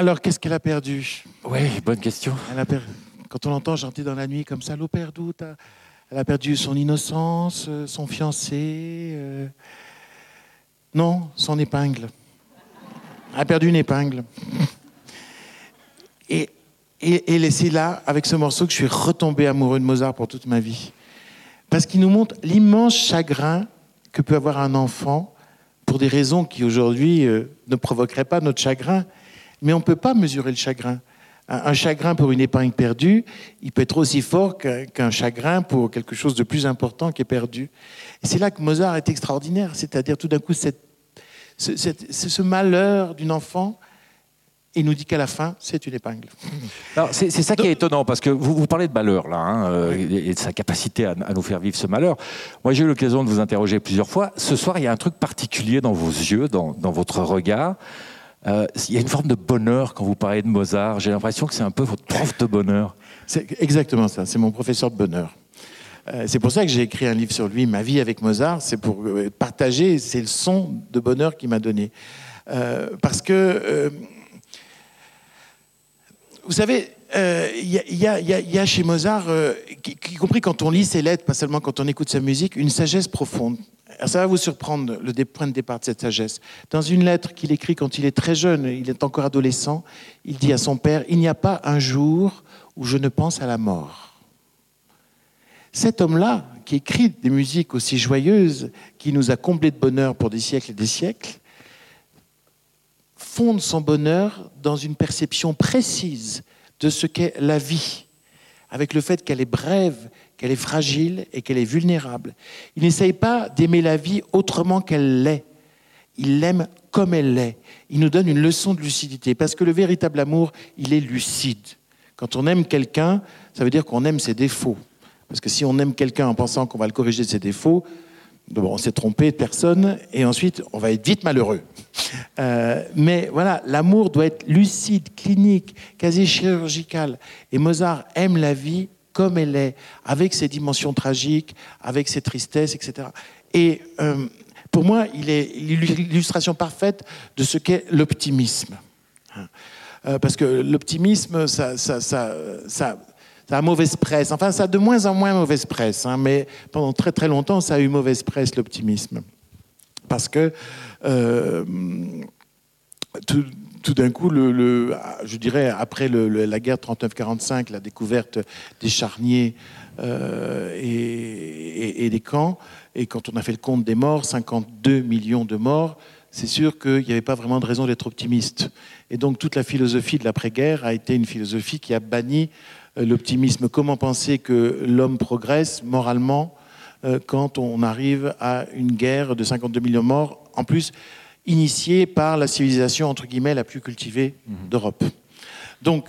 Alors, qu'est-ce qu'elle a perdu? Oui, bonne question. Elle a per... Quand on l'entend chanter dans la nuit comme ça, l'eau perduta, elle a perdu son innocence, son fiancé. Euh... Non, son épingle. Elle a perdu une épingle. Et, et, et c'est là, avec ce morceau, que je suis retombé amoureux de Mozart pour toute ma vie. Parce qu'il nous montre l'immense chagrin que peut avoir un enfant pour des raisons qui, aujourd'hui, euh, ne provoqueraient pas notre chagrin. Mais on ne peut pas mesurer le chagrin. Un, un chagrin pour une épingle perdue, il peut être aussi fort qu'un, qu'un chagrin pour quelque chose de plus important qui est perdu. Et c'est là que Mozart est extraordinaire. C'est-à-dire, tout d'un coup, cette, ce, cette, ce malheur d'une enfant, il nous dit qu'à la fin, c'est une épingle. Alors, c'est, c'est ça qui est étonnant, parce que vous, vous parlez de malheur, là, hein, euh, et, et de sa capacité à, à nous faire vivre ce malheur. Moi, j'ai eu l'occasion de vous interroger plusieurs fois. Ce soir, il y a un truc particulier dans vos yeux, dans, dans votre regard. Euh, il y a une forme de bonheur quand vous parlez de Mozart. J'ai l'impression que c'est un peu votre prof de bonheur. C'est exactement ça, c'est mon professeur de bonheur. Euh, c'est pour ça que j'ai écrit un livre sur lui, Ma vie avec Mozart. C'est pour euh, partager ces leçons de bonheur qu'il m'a données. Euh, parce que... Euh, Vous savez, il euh, y, y, y, y a chez Mozart, euh, y, y compris quand on lit ses lettres, pas seulement quand on écoute sa musique, une sagesse profonde. Alors ça va vous surprendre, le dé, point de départ de cette sagesse. Dans une lettre qu'il écrit quand il est très jeune, il est encore adolescent, il dit à son père « Il n'y a pas un jour où je ne pense à la mort ». Cet homme-là, qui écrit des musiques aussi joyeuses, qui nous a comblés de bonheur pour des siècles et des siècles, fonde son bonheur dans une perception précise de ce qu'est la vie, avec le fait qu'elle est brève, qu'elle est fragile et qu'elle est vulnérable. Il n'essaye pas d'aimer la vie autrement qu'elle l'est. Il l'aime comme elle l'est. Il nous donne une leçon de lucidité, parce que le véritable amour, il est lucide. Quand on aime quelqu'un, ça veut dire qu'on aime ses défauts. Parce que si on aime quelqu'un en pensant qu'on va le corriger de ses défauts, bon, on s'est trompé de personne, et ensuite, on va être vite malheureux. Euh, mais voilà, l'amour doit être lucide, clinique, quasi chirurgical. Et Mozart aime la vie comme elle est, avec ses dimensions tragiques, avec ses tristesses, et cetera. Et euh, pour moi, il est l'illustration parfaite de ce qu'est l'optimisme. Euh, parce que l'optimisme, ça... ça, ça, ça Ça a mauvaise presse. Enfin, ça a de moins en moins mauvaise presse. Hein, mais pendant très très longtemps, ça a eu mauvaise presse, l'optimisme. Parce que euh, tout, tout d'un coup, le, le, je dirais, après le, le, la guerre trente-neuf quarante-cinq, la découverte des charniers euh, et, et, et des camps, et quand on a fait le compte des morts, cinquante-deux millions de morts, c'est sûr qu'il n'y avait pas vraiment de raison d'être optimiste. Et donc, toute la philosophie de l'après-guerre a été une philosophie qui a banni l'optimisme. Comment penser que l'homme progresse moralement euh, quand on arrive à une guerre de cinquante-deux millions de morts, en plus initiée par la civilisation entre guillemets la plus cultivée mmh. d'Europe. Donc,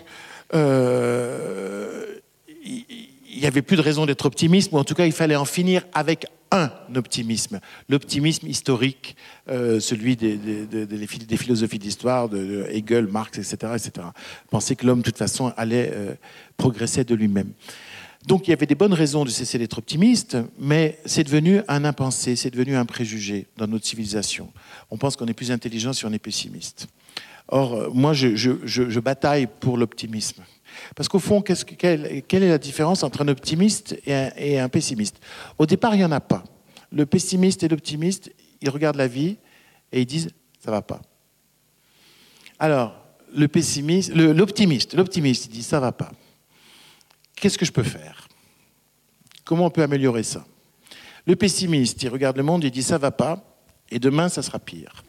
euh, il n'y avait plus de raison d'être optimiste, ou en tout cas, il fallait en finir avec un optimisme. L'optimisme historique, euh, celui des, des, des, des philosophies d'histoire, de, de Hegel, Marx, et cetera, et cetera. Penser que l'homme, de toute façon, allait euh, progresser de lui-même. Donc, il y avait des bonnes raisons de cesser d'être optimiste, mais c'est devenu un impensé, c'est devenu un préjugé dans notre civilisation. On pense qu'on est plus intelligent si on est pessimiste. Or, moi, je, je, je, je bataille pour l'optimisme. Parce qu'au fond, qu'est-ce que, quelle, quelle est la différence entre un optimiste et un, et un pessimiste? Au départ, il n'y en a pas. Le pessimiste et l'optimiste, ils regardent la vie et ils disent « ça ne va pas ». Alors, le pessimiste, le, l'optimiste, l'optimiste, il dit « ça ne va pas ». Qu'est-ce que je peux faire? Comment on peut améliorer ça? Le pessimiste, il regarde le monde et il dit « ça ne va pas » et demain, ça sera pire.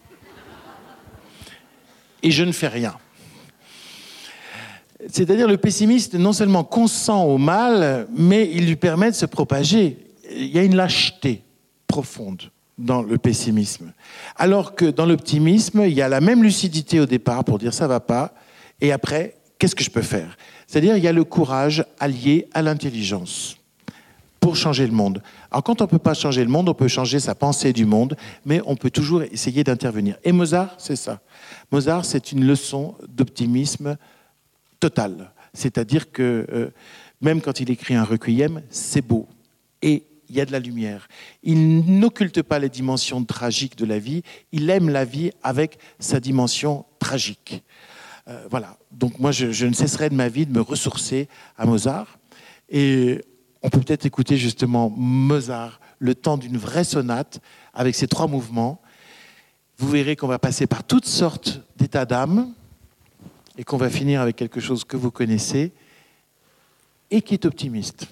Et je ne fais rien. C'est-à-dire le pessimiste non seulement consent au mal, mais il lui permet de se propager. Il y a une lâcheté profonde dans le pessimisme. Alors que dans l'optimisme, il y a la même lucidité au départ pour dire ça va pas, et après, qu'est-ce que je peux faire? C'est-à-dire il y a le courage allié à l'intelligence pour changer le monde. Alors quand on ne peut pas changer le monde, on peut changer sa pensée du monde, mais on peut toujours essayer d'intervenir. Et Mozart, c'est ça. Mozart, c'est une leçon d'optimisme total. C'est-à-dire que euh, même quand il écrit un requiem, c'est beau. Et il y a de la lumière. Il n'occulte pas les dimensions tragiques de la vie. Il aime la vie avec sa dimension tragique. Euh, voilà. Donc moi, je, je ne cesserai de ma vie de me ressourcer à Mozart. Et on peut peut-être écouter justement Mozart, le temps d'une vraie sonate, avec ces trois mouvements. Vous verrez qu'on va passer par toutes sortes d'états d'âme et qu'on va finir avec quelque chose que vous connaissez et qui est optimiste.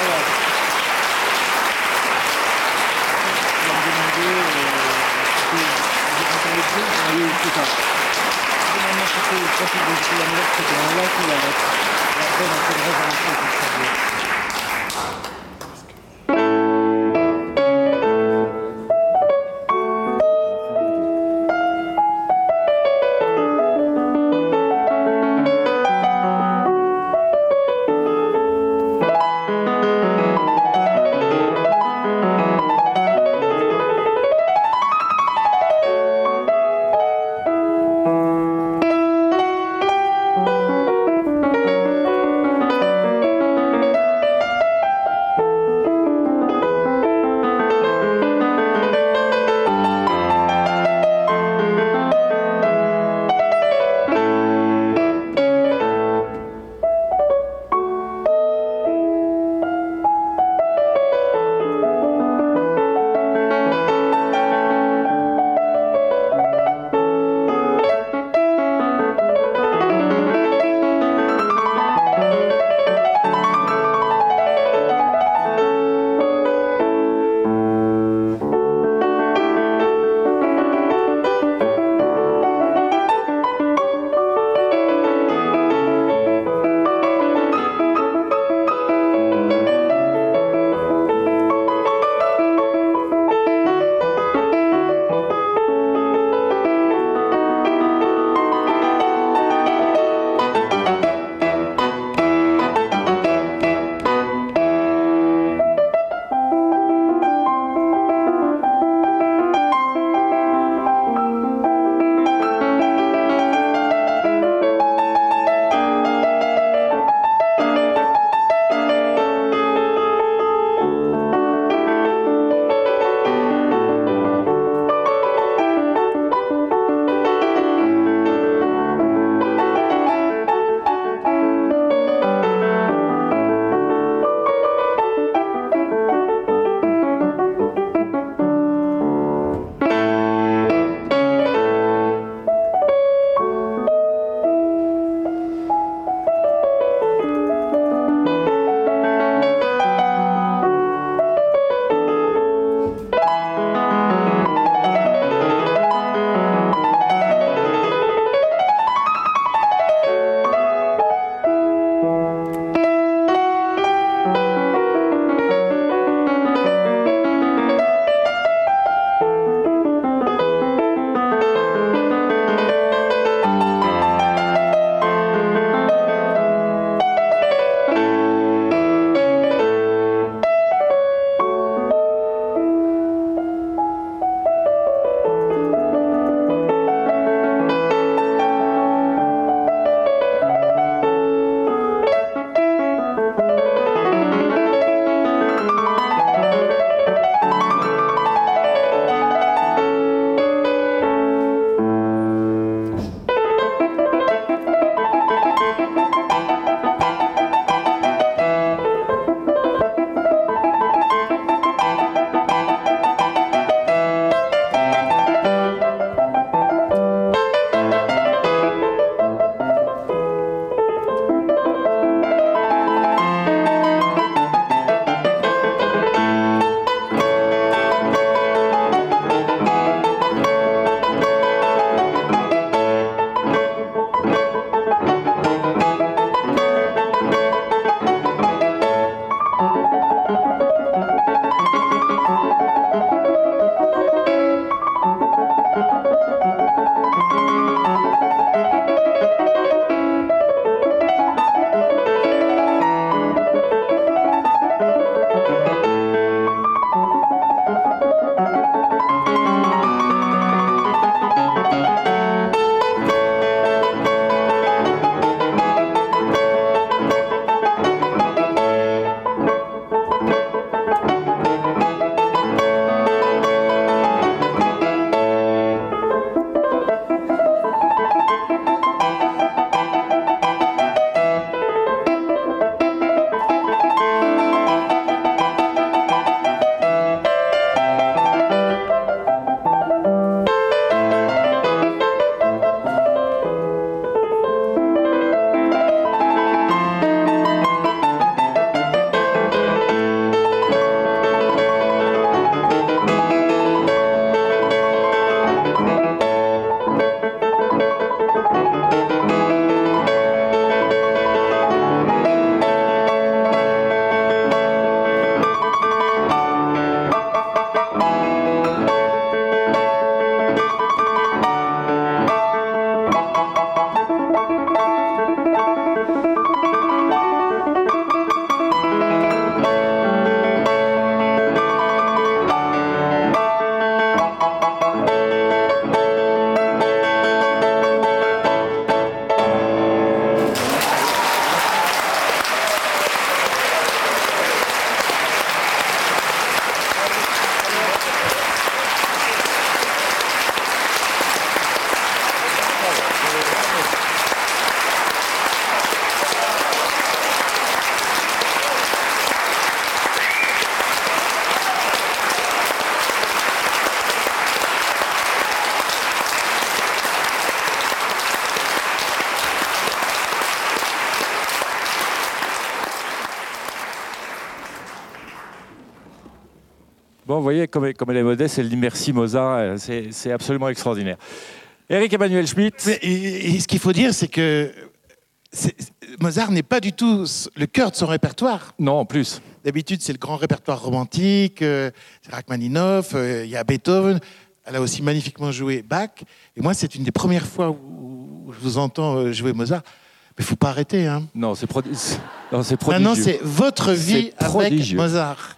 Thank franchement, vous voyez comme, comme elle est modeste, elle dit merci Mozart, c'est, c'est absolument extraordinaire. Éric Emmanuel Schmitt. Mais, et, et ce qu'il faut dire, c'est que c'est, Mozart n'est pas du tout le cœur de son répertoire. Non, en plus. D'habitude, c'est le grand répertoire romantique, euh, c'est Rachmaninoff, il euh, y a Beethoven. Elle a aussi magnifiquement joué Bach. Et moi, c'est une des premières fois où, où je vous entends jouer Mozart. Mais il ne faut pas arrêter. Hein. Non, c'est, prodi... non, c'est prodigieux. Maintenant, c'est votre vie c'est avec Mozart.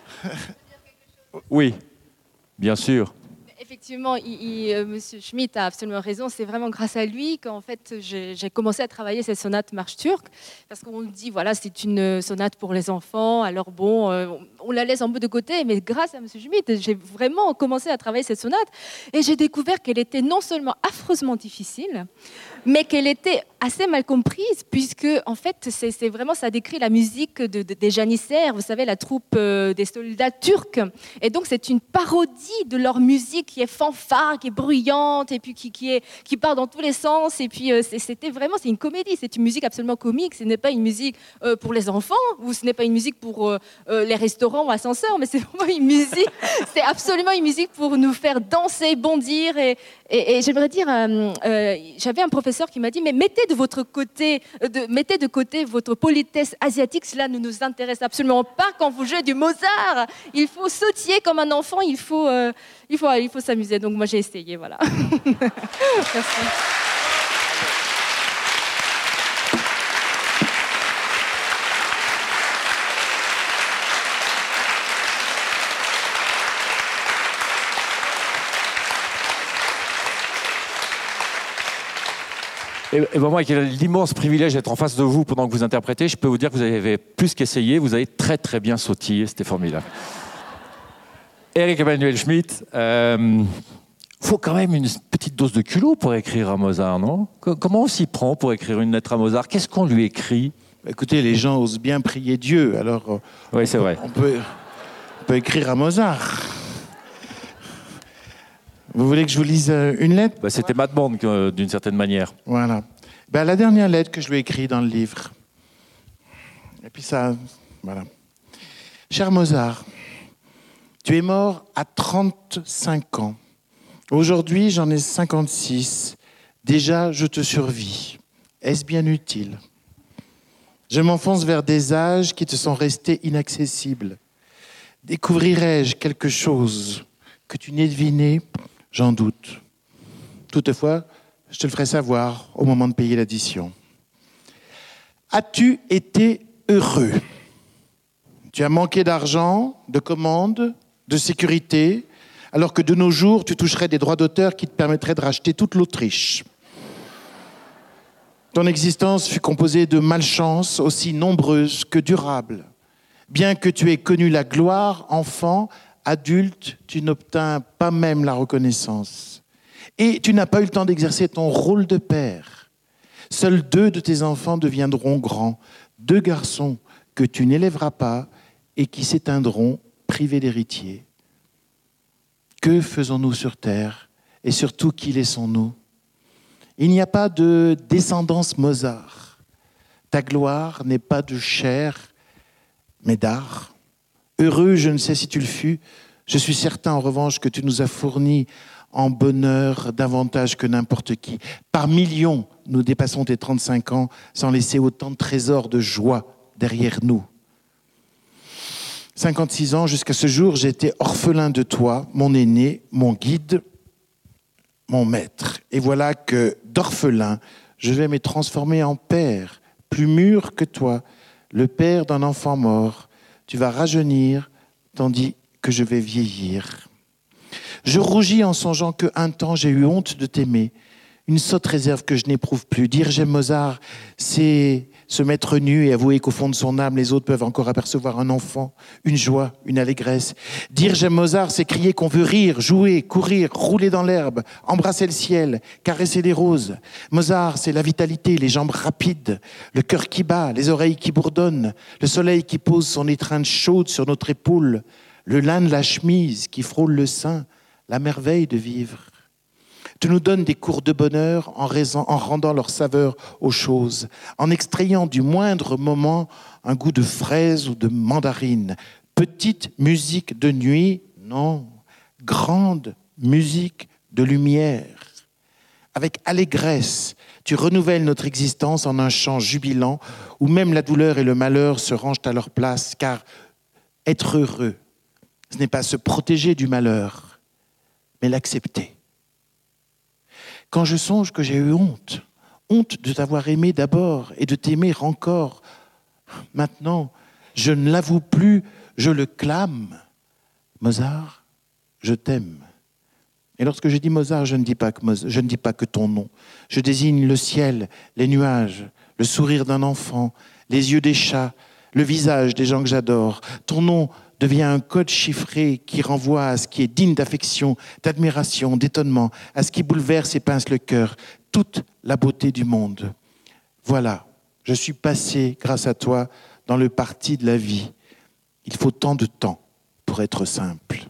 Oui, bien sûr. Effectivement, il, il, euh, Monsieur Schmitt a absolument raison. C'est vraiment grâce à lui qu'en fait j'ai, j'ai commencé à travailler cette sonate marche turque, parce qu'on dit voilà c'est une sonate pour les enfants. Alors bon, euh, on la laisse un peu de côté, mais grâce à Monsieur Schmitt, j'ai vraiment commencé à travailler cette sonate et j'ai découvert qu'elle était non seulement affreusement difficile, mais qu'elle était assez mal comprise, puisque en fait c'est, c'est vraiment ça décrit la musique de, de, des janissaires, vous savez la troupe euh, des soldats turcs, et donc c'est une parodie de leur musique qui est fanfare, qui est bruyante et puis qui, qui, est, qui part dans tous les sens, et puis euh, c'est, c'était vraiment c'est une comédie, c'est une musique absolument comique, ce n'est pas une musique euh, pour les enfants ou ce n'est pas une musique pour euh, euh, les restaurants ou ascenseurs, mais c'est vraiment une musique, c'est absolument une musique pour nous faire danser, bondir, et, et, et j'aimerais dire, euh, euh, j'avais un professeur qui m'a dit mais mettez de votre côté, de, mettez de côté votre politesse asiatique, cela ne nous intéresse absolument pas quand vous jouez du Mozart. Il faut sautiller comme un enfant, il faut, euh, il faut, il faut s'amuser. Donc moi j'ai essayé, voilà. Merci. Et, et moi, qui ai l'immense privilège d'être en face de vous pendant que vous interprétez, je peux vous dire que vous avez plus qu'essayé, vous avez très très bien sautillé, c'était formidable. Éric Emmanuel Schmitt, il euh, faut quand même une petite dose de culot pour écrire à Mozart, non ? Comment on s'y prend pour écrire une lettre à Mozart ? Qu'est-ce qu'on lui écrit ? Écoutez, les gens osent bien prier Dieu, alors oui, c'est vrai. On peut, on peut écrire à Mozart. Vous voulez que je vous lise une lettre ? Bah, c'était ma demande, d'une certaine manière. Voilà. Ben, la dernière lettre que je lui ai écrite dans le livre. Et puis ça, voilà. Cher Mozart, tu es mort à trente-cinq ans. Aujourd'hui, j'en ai cinquante-six. Déjà, je te survis. Est-ce bien utile ? Je m'enfonce vers des âges qui te sont restés inaccessibles. Découvrirai-je quelque chose que tu n'aies deviné ? J'en doute. Toutefois, je te le ferai savoir au moment de payer l'addition. As-tu été heureux ? Tu as manqué d'argent, de commandes, de sécurité, alors que de nos jours, tu toucherais des droits d'auteur qui te permettraient de racheter toute l'Autriche. Ton existence fut composée de malchances aussi nombreuses que durables. Bien que tu aies connu la gloire, enfant, adulte, tu n'obtins pas même la reconnaissance. Et tu n'as pas eu le temps d'exercer ton rôle de père. Seuls deux de tes enfants deviendront grands, deux garçons que tu n'élèveras pas et qui s'éteindront privés d'héritiers. Que faisons-nous sur terre ? Et surtout, qui laissons-nous ? Il n'y a pas de descendance Mozart. Ta gloire n'est pas de chair, mais d'art. Heureux, je ne sais si tu le fus. Je suis certain, en revanche, que tu nous as fourni en bonheur davantage que n'importe qui. Par millions, nous dépassons tes trente-cinq ans sans laisser autant de trésors de joie derrière nous. cinquante-six ans, jusqu'à ce jour, j'étais orphelin de toi, mon aîné, mon guide, mon maître. Et voilà que, d'orphelin, je vais me transformer en père, plus mûr que toi, le père d'un enfant mort. Tu vas rajeunir, tandis que je vais vieillir. Je rougis en songeant qu'un temps j'ai eu honte de t'aimer, une sotte réserve que je n'éprouve plus. Dire j'aime Mozart, c'est se mettre nu et avouer qu'au fond de son âme, les autres peuvent encore apercevoir un enfant, une joie, une allégresse. Dire j'aime Mozart, c'est crier qu'on veut rire, jouer, courir, rouler dans l'herbe, embrasser le ciel, caresser les roses. Mozart, c'est la vitalité, les jambes rapides, le cœur qui bat, les oreilles qui bourdonnent, le soleil qui pose son étreinte chaude sur notre épaule, le lin de la chemise qui frôle le sein, la merveille de vivre. Tu nous donnes des cours de bonheur en, raison, en rendant leur saveur aux choses, en extrayant du moindre moment un goût de fraise ou de mandarine. Petite musique de nuit, Non, grande musique de lumière. Avec allégresse, tu renouvelles notre existence en un chant jubilant où même la douleur et le malheur se rangent à leur place, car être heureux, ce n'est pas se protéger du malheur, mais l'accepter. Quand je songe que j'ai eu honte, honte de t'avoir aimé d'abord et de t'aimer encore, maintenant, je ne l'avoue plus, je le clame. Mozart, je t'aime. Et lorsque je dis Mozart, je ne dis pas que, Mozart, je ne dis pas que ton nom. Je désigne le ciel, les nuages, le sourire d'un enfant, les yeux des chats, le visage des gens que j'adore. Ton nom devient un code chiffré qui renvoie à ce qui est digne d'affection, d'admiration, d'étonnement, à ce qui bouleverse et pince le cœur, toute la beauté du monde. Voilà, je suis passé, grâce à toi, dans le parti de la vie. Il faut tant de temps pour être simple.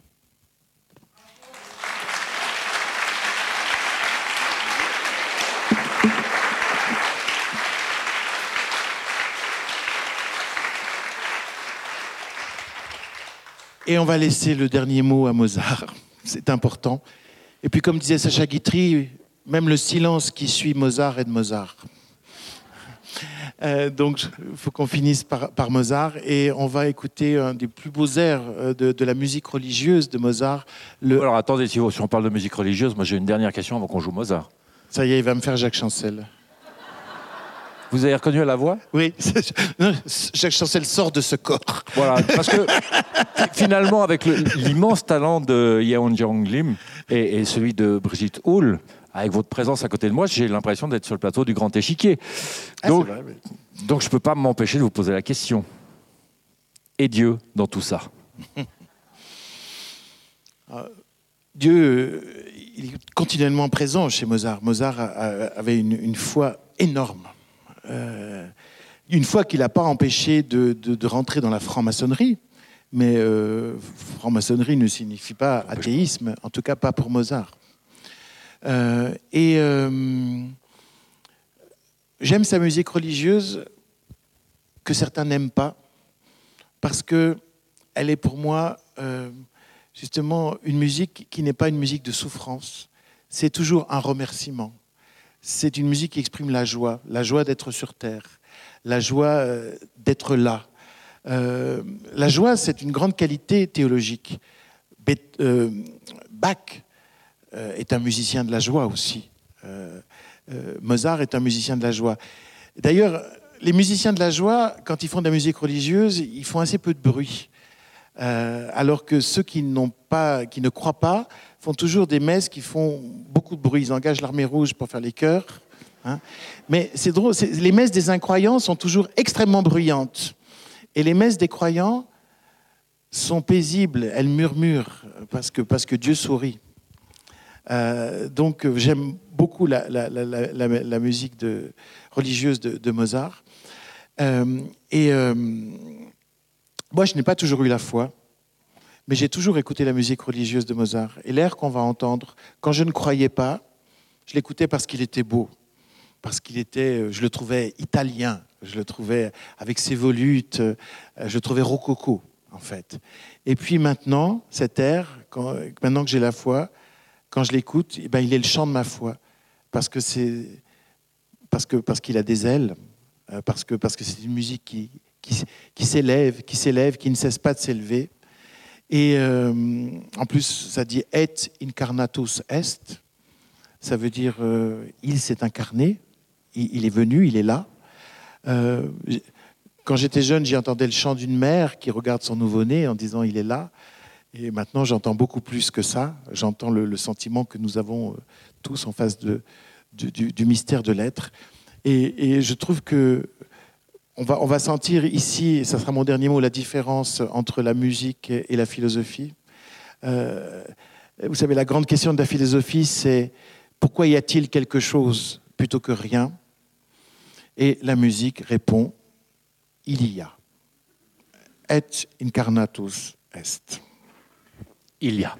Et on va laisser le dernier mot à Mozart, c'est important. Et puis comme disait Sacha Guitry, même le silence qui suit Mozart est de Mozart. Euh, donc il faut qu'on finisse par, par Mozart et on va écouter un des plus beaux airs de, de la musique religieuse de Mozart. Le... Alors attendez, si on parle de musique religieuse, moi j'ai une dernière question avant qu'on joue Mozart. Ça y est, il va me faire Jacques Chancel. Vous avez reconnu à la voix ? Oui, Jacques Chancel sort de ce corps. Voilà, parce que finalement, avec le, l'immense talent de Yeon Jong Lim et, et celui de Brigitte Hull, avec votre présence à côté de moi, j'ai l'impression d'être sur le plateau du Grand Échiquier. Donc, ah, vrai, oui. donc je ne peux pas m'empêcher de vous poser la question. Et Dieu dans tout ça ? euh, Dieu, il est continuellement présent chez Mozart. Mozart a, a, avait une, une foi énorme. Euh, une fois qu'il n'a pas empêché de, de, de rentrer dans la franc-maçonnerie, mais euh, franc-maçonnerie ne signifie pas athéisme, en tout cas pas pour Mozart. Euh, et euh, j'aime sa musique religieuse que certains n'aiment pas, parce qu'elle est pour moi euh, justement une musique qui n'est pas une musique de souffrance, c'est toujours un remerciement. C'est une musique qui exprime la joie, la joie d'être sur terre, la joie euh, d'être là. Euh, la joie, c'est une grande qualité théologique. Be- euh, Bach euh, est un musicien de la joie aussi. Euh, euh, Mozart est un musicien de la joie. D'ailleurs, les musiciens de la joie, quand ils font de la musique religieuse, ils font assez peu de bruit. Euh, alors que ceux qui, n'ont pas, qui ne croient pas font toujours des messes qui font beaucoup de bruit. Ils engagent l'armée rouge pour faire les chœurs. Hein. Mais c'est drôle, c'est, les messes des incroyants sont toujours extrêmement bruyantes. Et les messes des croyants sont paisibles, elles murmurent, parce que, parce que Dieu sourit. Euh, donc j'aime beaucoup la, la, la, la, la musique de, religieuse de, de Mozart. Euh, et... Euh, Moi, je n'ai pas toujours eu la foi, mais j'ai toujours écouté la musique religieuse de Mozart. Et l'air qu'on va entendre, quand je ne croyais pas, je l'écoutais parce qu'il était beau, parce qu'il était, je le trouvais italien, je le trouvais avec ses volutes, je le trouvais rococo, en fait. Et puis maintenant, cet air, quand, maintenant que j'ai la foi, quand je l'écoute, eh ben, il est le chant de ma foi, parce que c'est, parce que, parce qu'il a des ailes, parce que, parce que c'est une musique qui Qui, qui s'élève, qui s'élève, qui ne cesse pas de s'élever. Et euh, en plus, ça dit « et incarnatus est ». Ça veut dire euh, « il s'est incarné », il, il est venu, il est là. Euh, quand j'étais jeune, j'entendais le chant d'une mère qui regarde son nouveau-né en disant « il est là ». Et maintenant, j'entends beaucoup plus que ça. J'entends le, le sentiment que nous avons tous en face de, du, du, du mystère de l'être. Et, et je trouve que On va, on va sentir ici, et ça sera mon dernier mot, la différence entre la musique et la philosophie. Euh, vous savez, la grande question de la philosophie, c'est pourquoi y a-t-il quelque chose plutôt que rien ? Et la musique répond, il y a. Et incarnatus est. Il y a.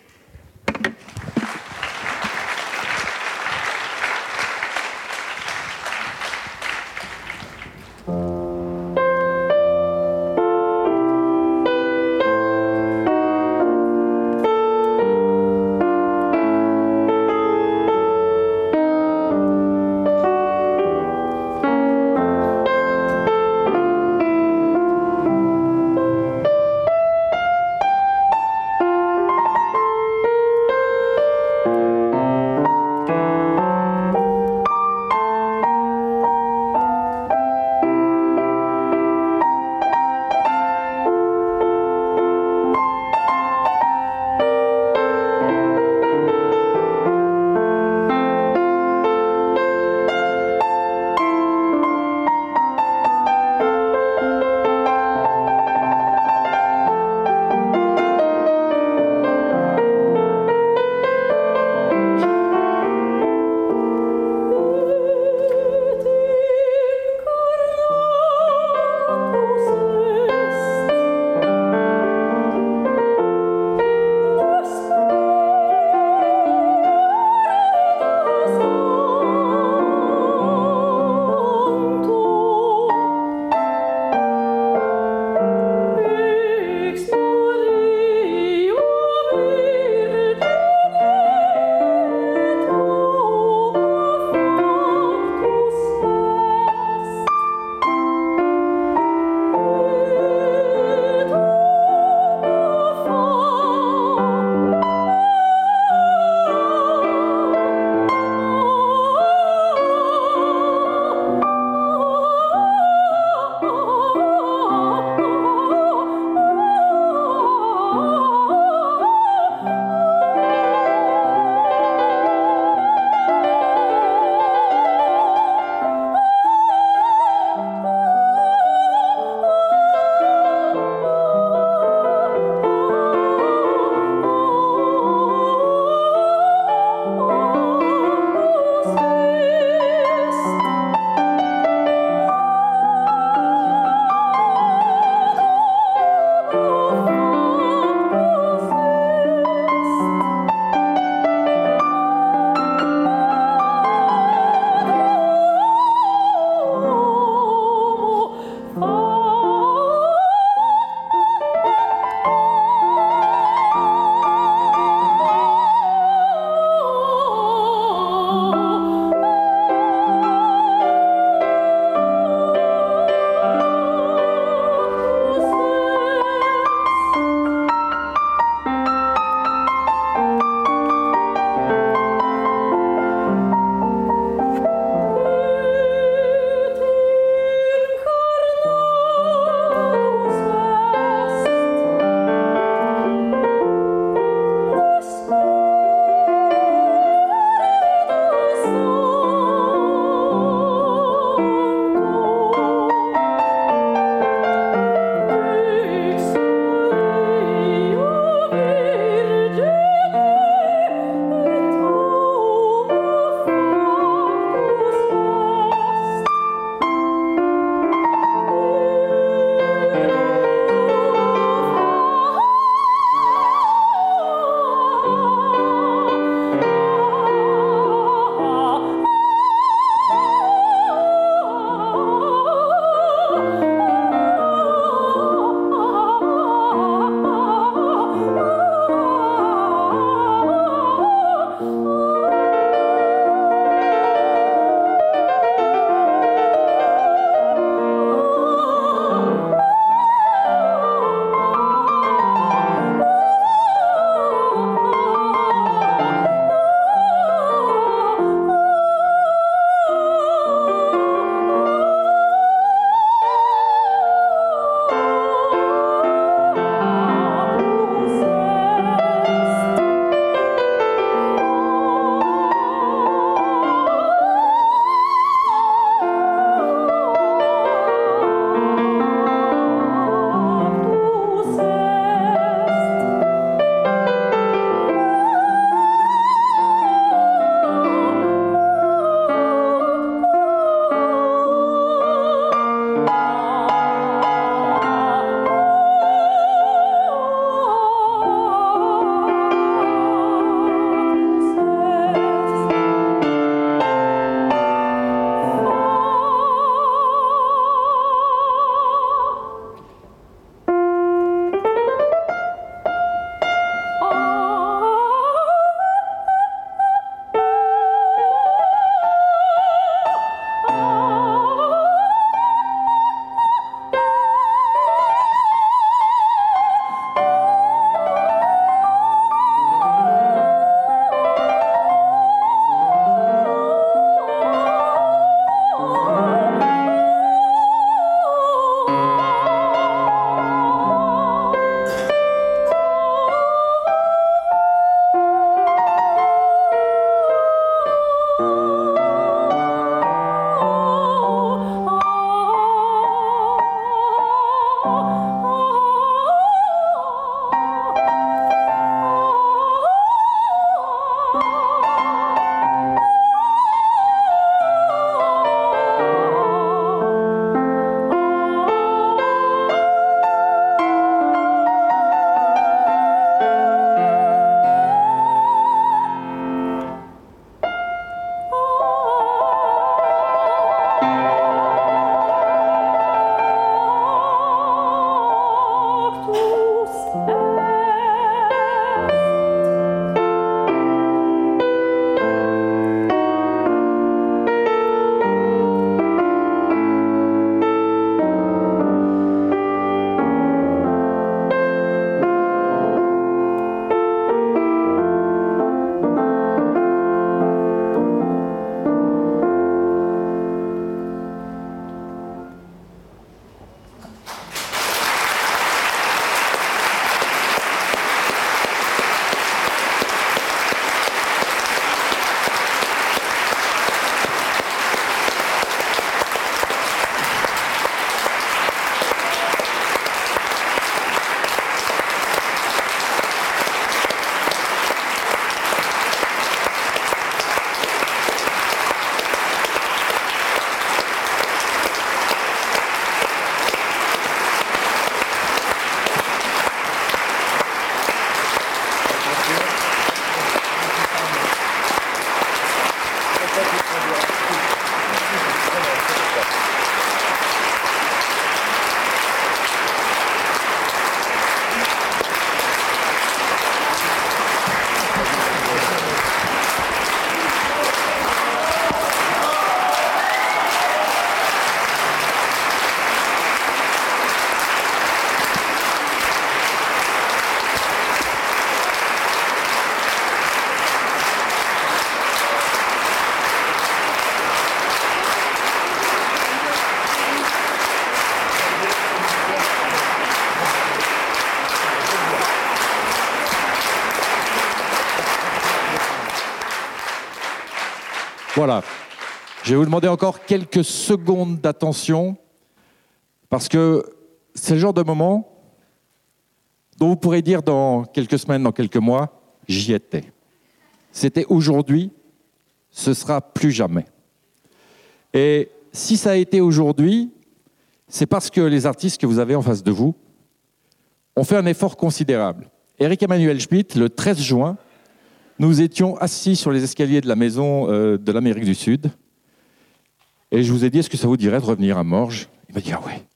Voilà. Je vais vous demander encore quelques secondes d'attention, parce que c'est le genre de moment dont vous pourrez dire dans quelques semaines, dans quelques mois, j'y étais. C'était aujourd'hui, ce sera plus jamais. Et si ça a été aujourd'hui, c'est parce que les artistes que vous avez en face de vous ont fait un effort considérable. Éric Emmanuel Schmitt, le treize juin, nous étions assis sur les escaliers de la maison euh, de l'Amérique du Sud. Et je vous ai dit, est-ce que ça vous dirait de revenir à Morges? Il m'a dit, ah ouais.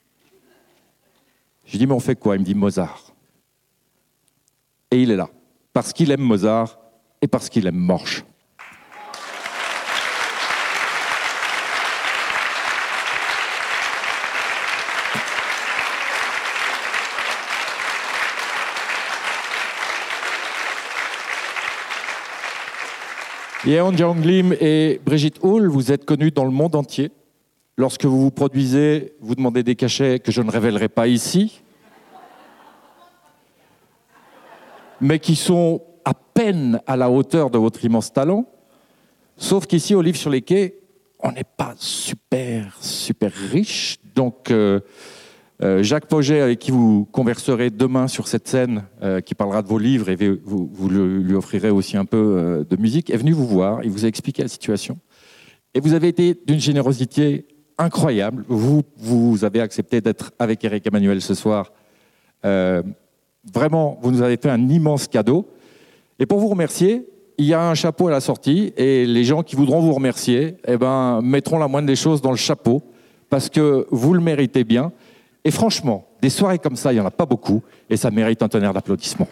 J'ai dit, mais on fait quoi? Il me dit, Mozart. Et il est là, parce qu'il aime Mozart et parce qu'il aime Morges. Yeon Jong Lim et Brigitte Hull, vous êtes connus dans le monde entier. Lorsque vous vous produisez, vous demandez des cachets que je ne révélerai pas ici, mais qui sont à peine à la hauteur de votre immense talent. Sauf qu'ici, au Livre sur les quais, on n'est pas super, super riche. Donc, euh, euh, Jacques Pauget, avec qui vous converserez demain sur cette scène, euh, qui parlera de vos livres et vous, vous le, lui offrirez aussi un peu euh, de musique, est venu vous voir, il vous a expliqué la situation. Et vous avez été d'une générosité incroyable. Vous, vous avez accepté d'être avec Éric Emmanuel ce soir. Euh, vraiment, vous nous avez fait un immense cadeau. Et pour vous remercier, il y a un chapeau à la sortie et les gens qui voudront vous remercier eh ben, mettront la moindre des choses dans le chapeau parce que vous le méritez bien. Et franchement, des soirées comme ça, il n'y en a pas beaucoup et ça mérite un tonnerre d'applaudissements.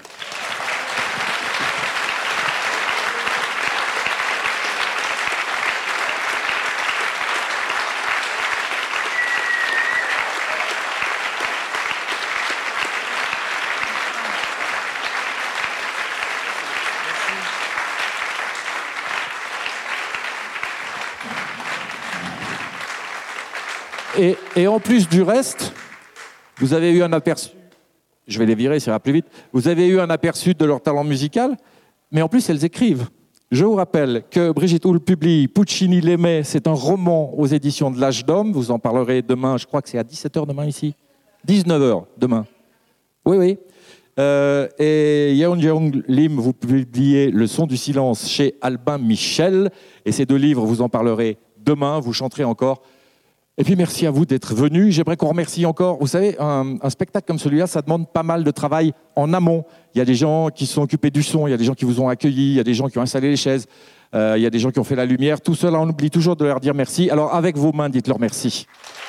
Et, et en plus du reste, vous avez eu un aperçu, je vais les virer, ça ira plus vite, vous avez eu un aperçu de leur talent musical, mais en plus elles écrivent. Je vous rappelle que Brigitte Hull publie Puccini l'Aimait, c'est un roman aux éditions de l'Âge d'Homme, vous en parlerez demain, je crois que c'est à dix-sept heures demain ici, dix-neuf heures demain. Oui, oui. Euh, et Yeon Jong Lim, vous publiez Le son du silence chez Albin Michel, et ces deux livres, vous en parlerez demain, vous chanterez encore. Et puis merci à vous d'être venus. J'aimerais qu'on remercie encore. Vous savez, un, un spectacle comme celui-là, ça demande pas mal de travail en amont. Il y a des gens qui se sont occupés du son, il y a des gens qui vous ont accueillis, il y a des gens qui ont installé les chaises, euh, il y a des gens qui ont fait la lumière. Tout cela, on oublie toujours de leur dire merci. Alors avec vos mains, dites-leur merci.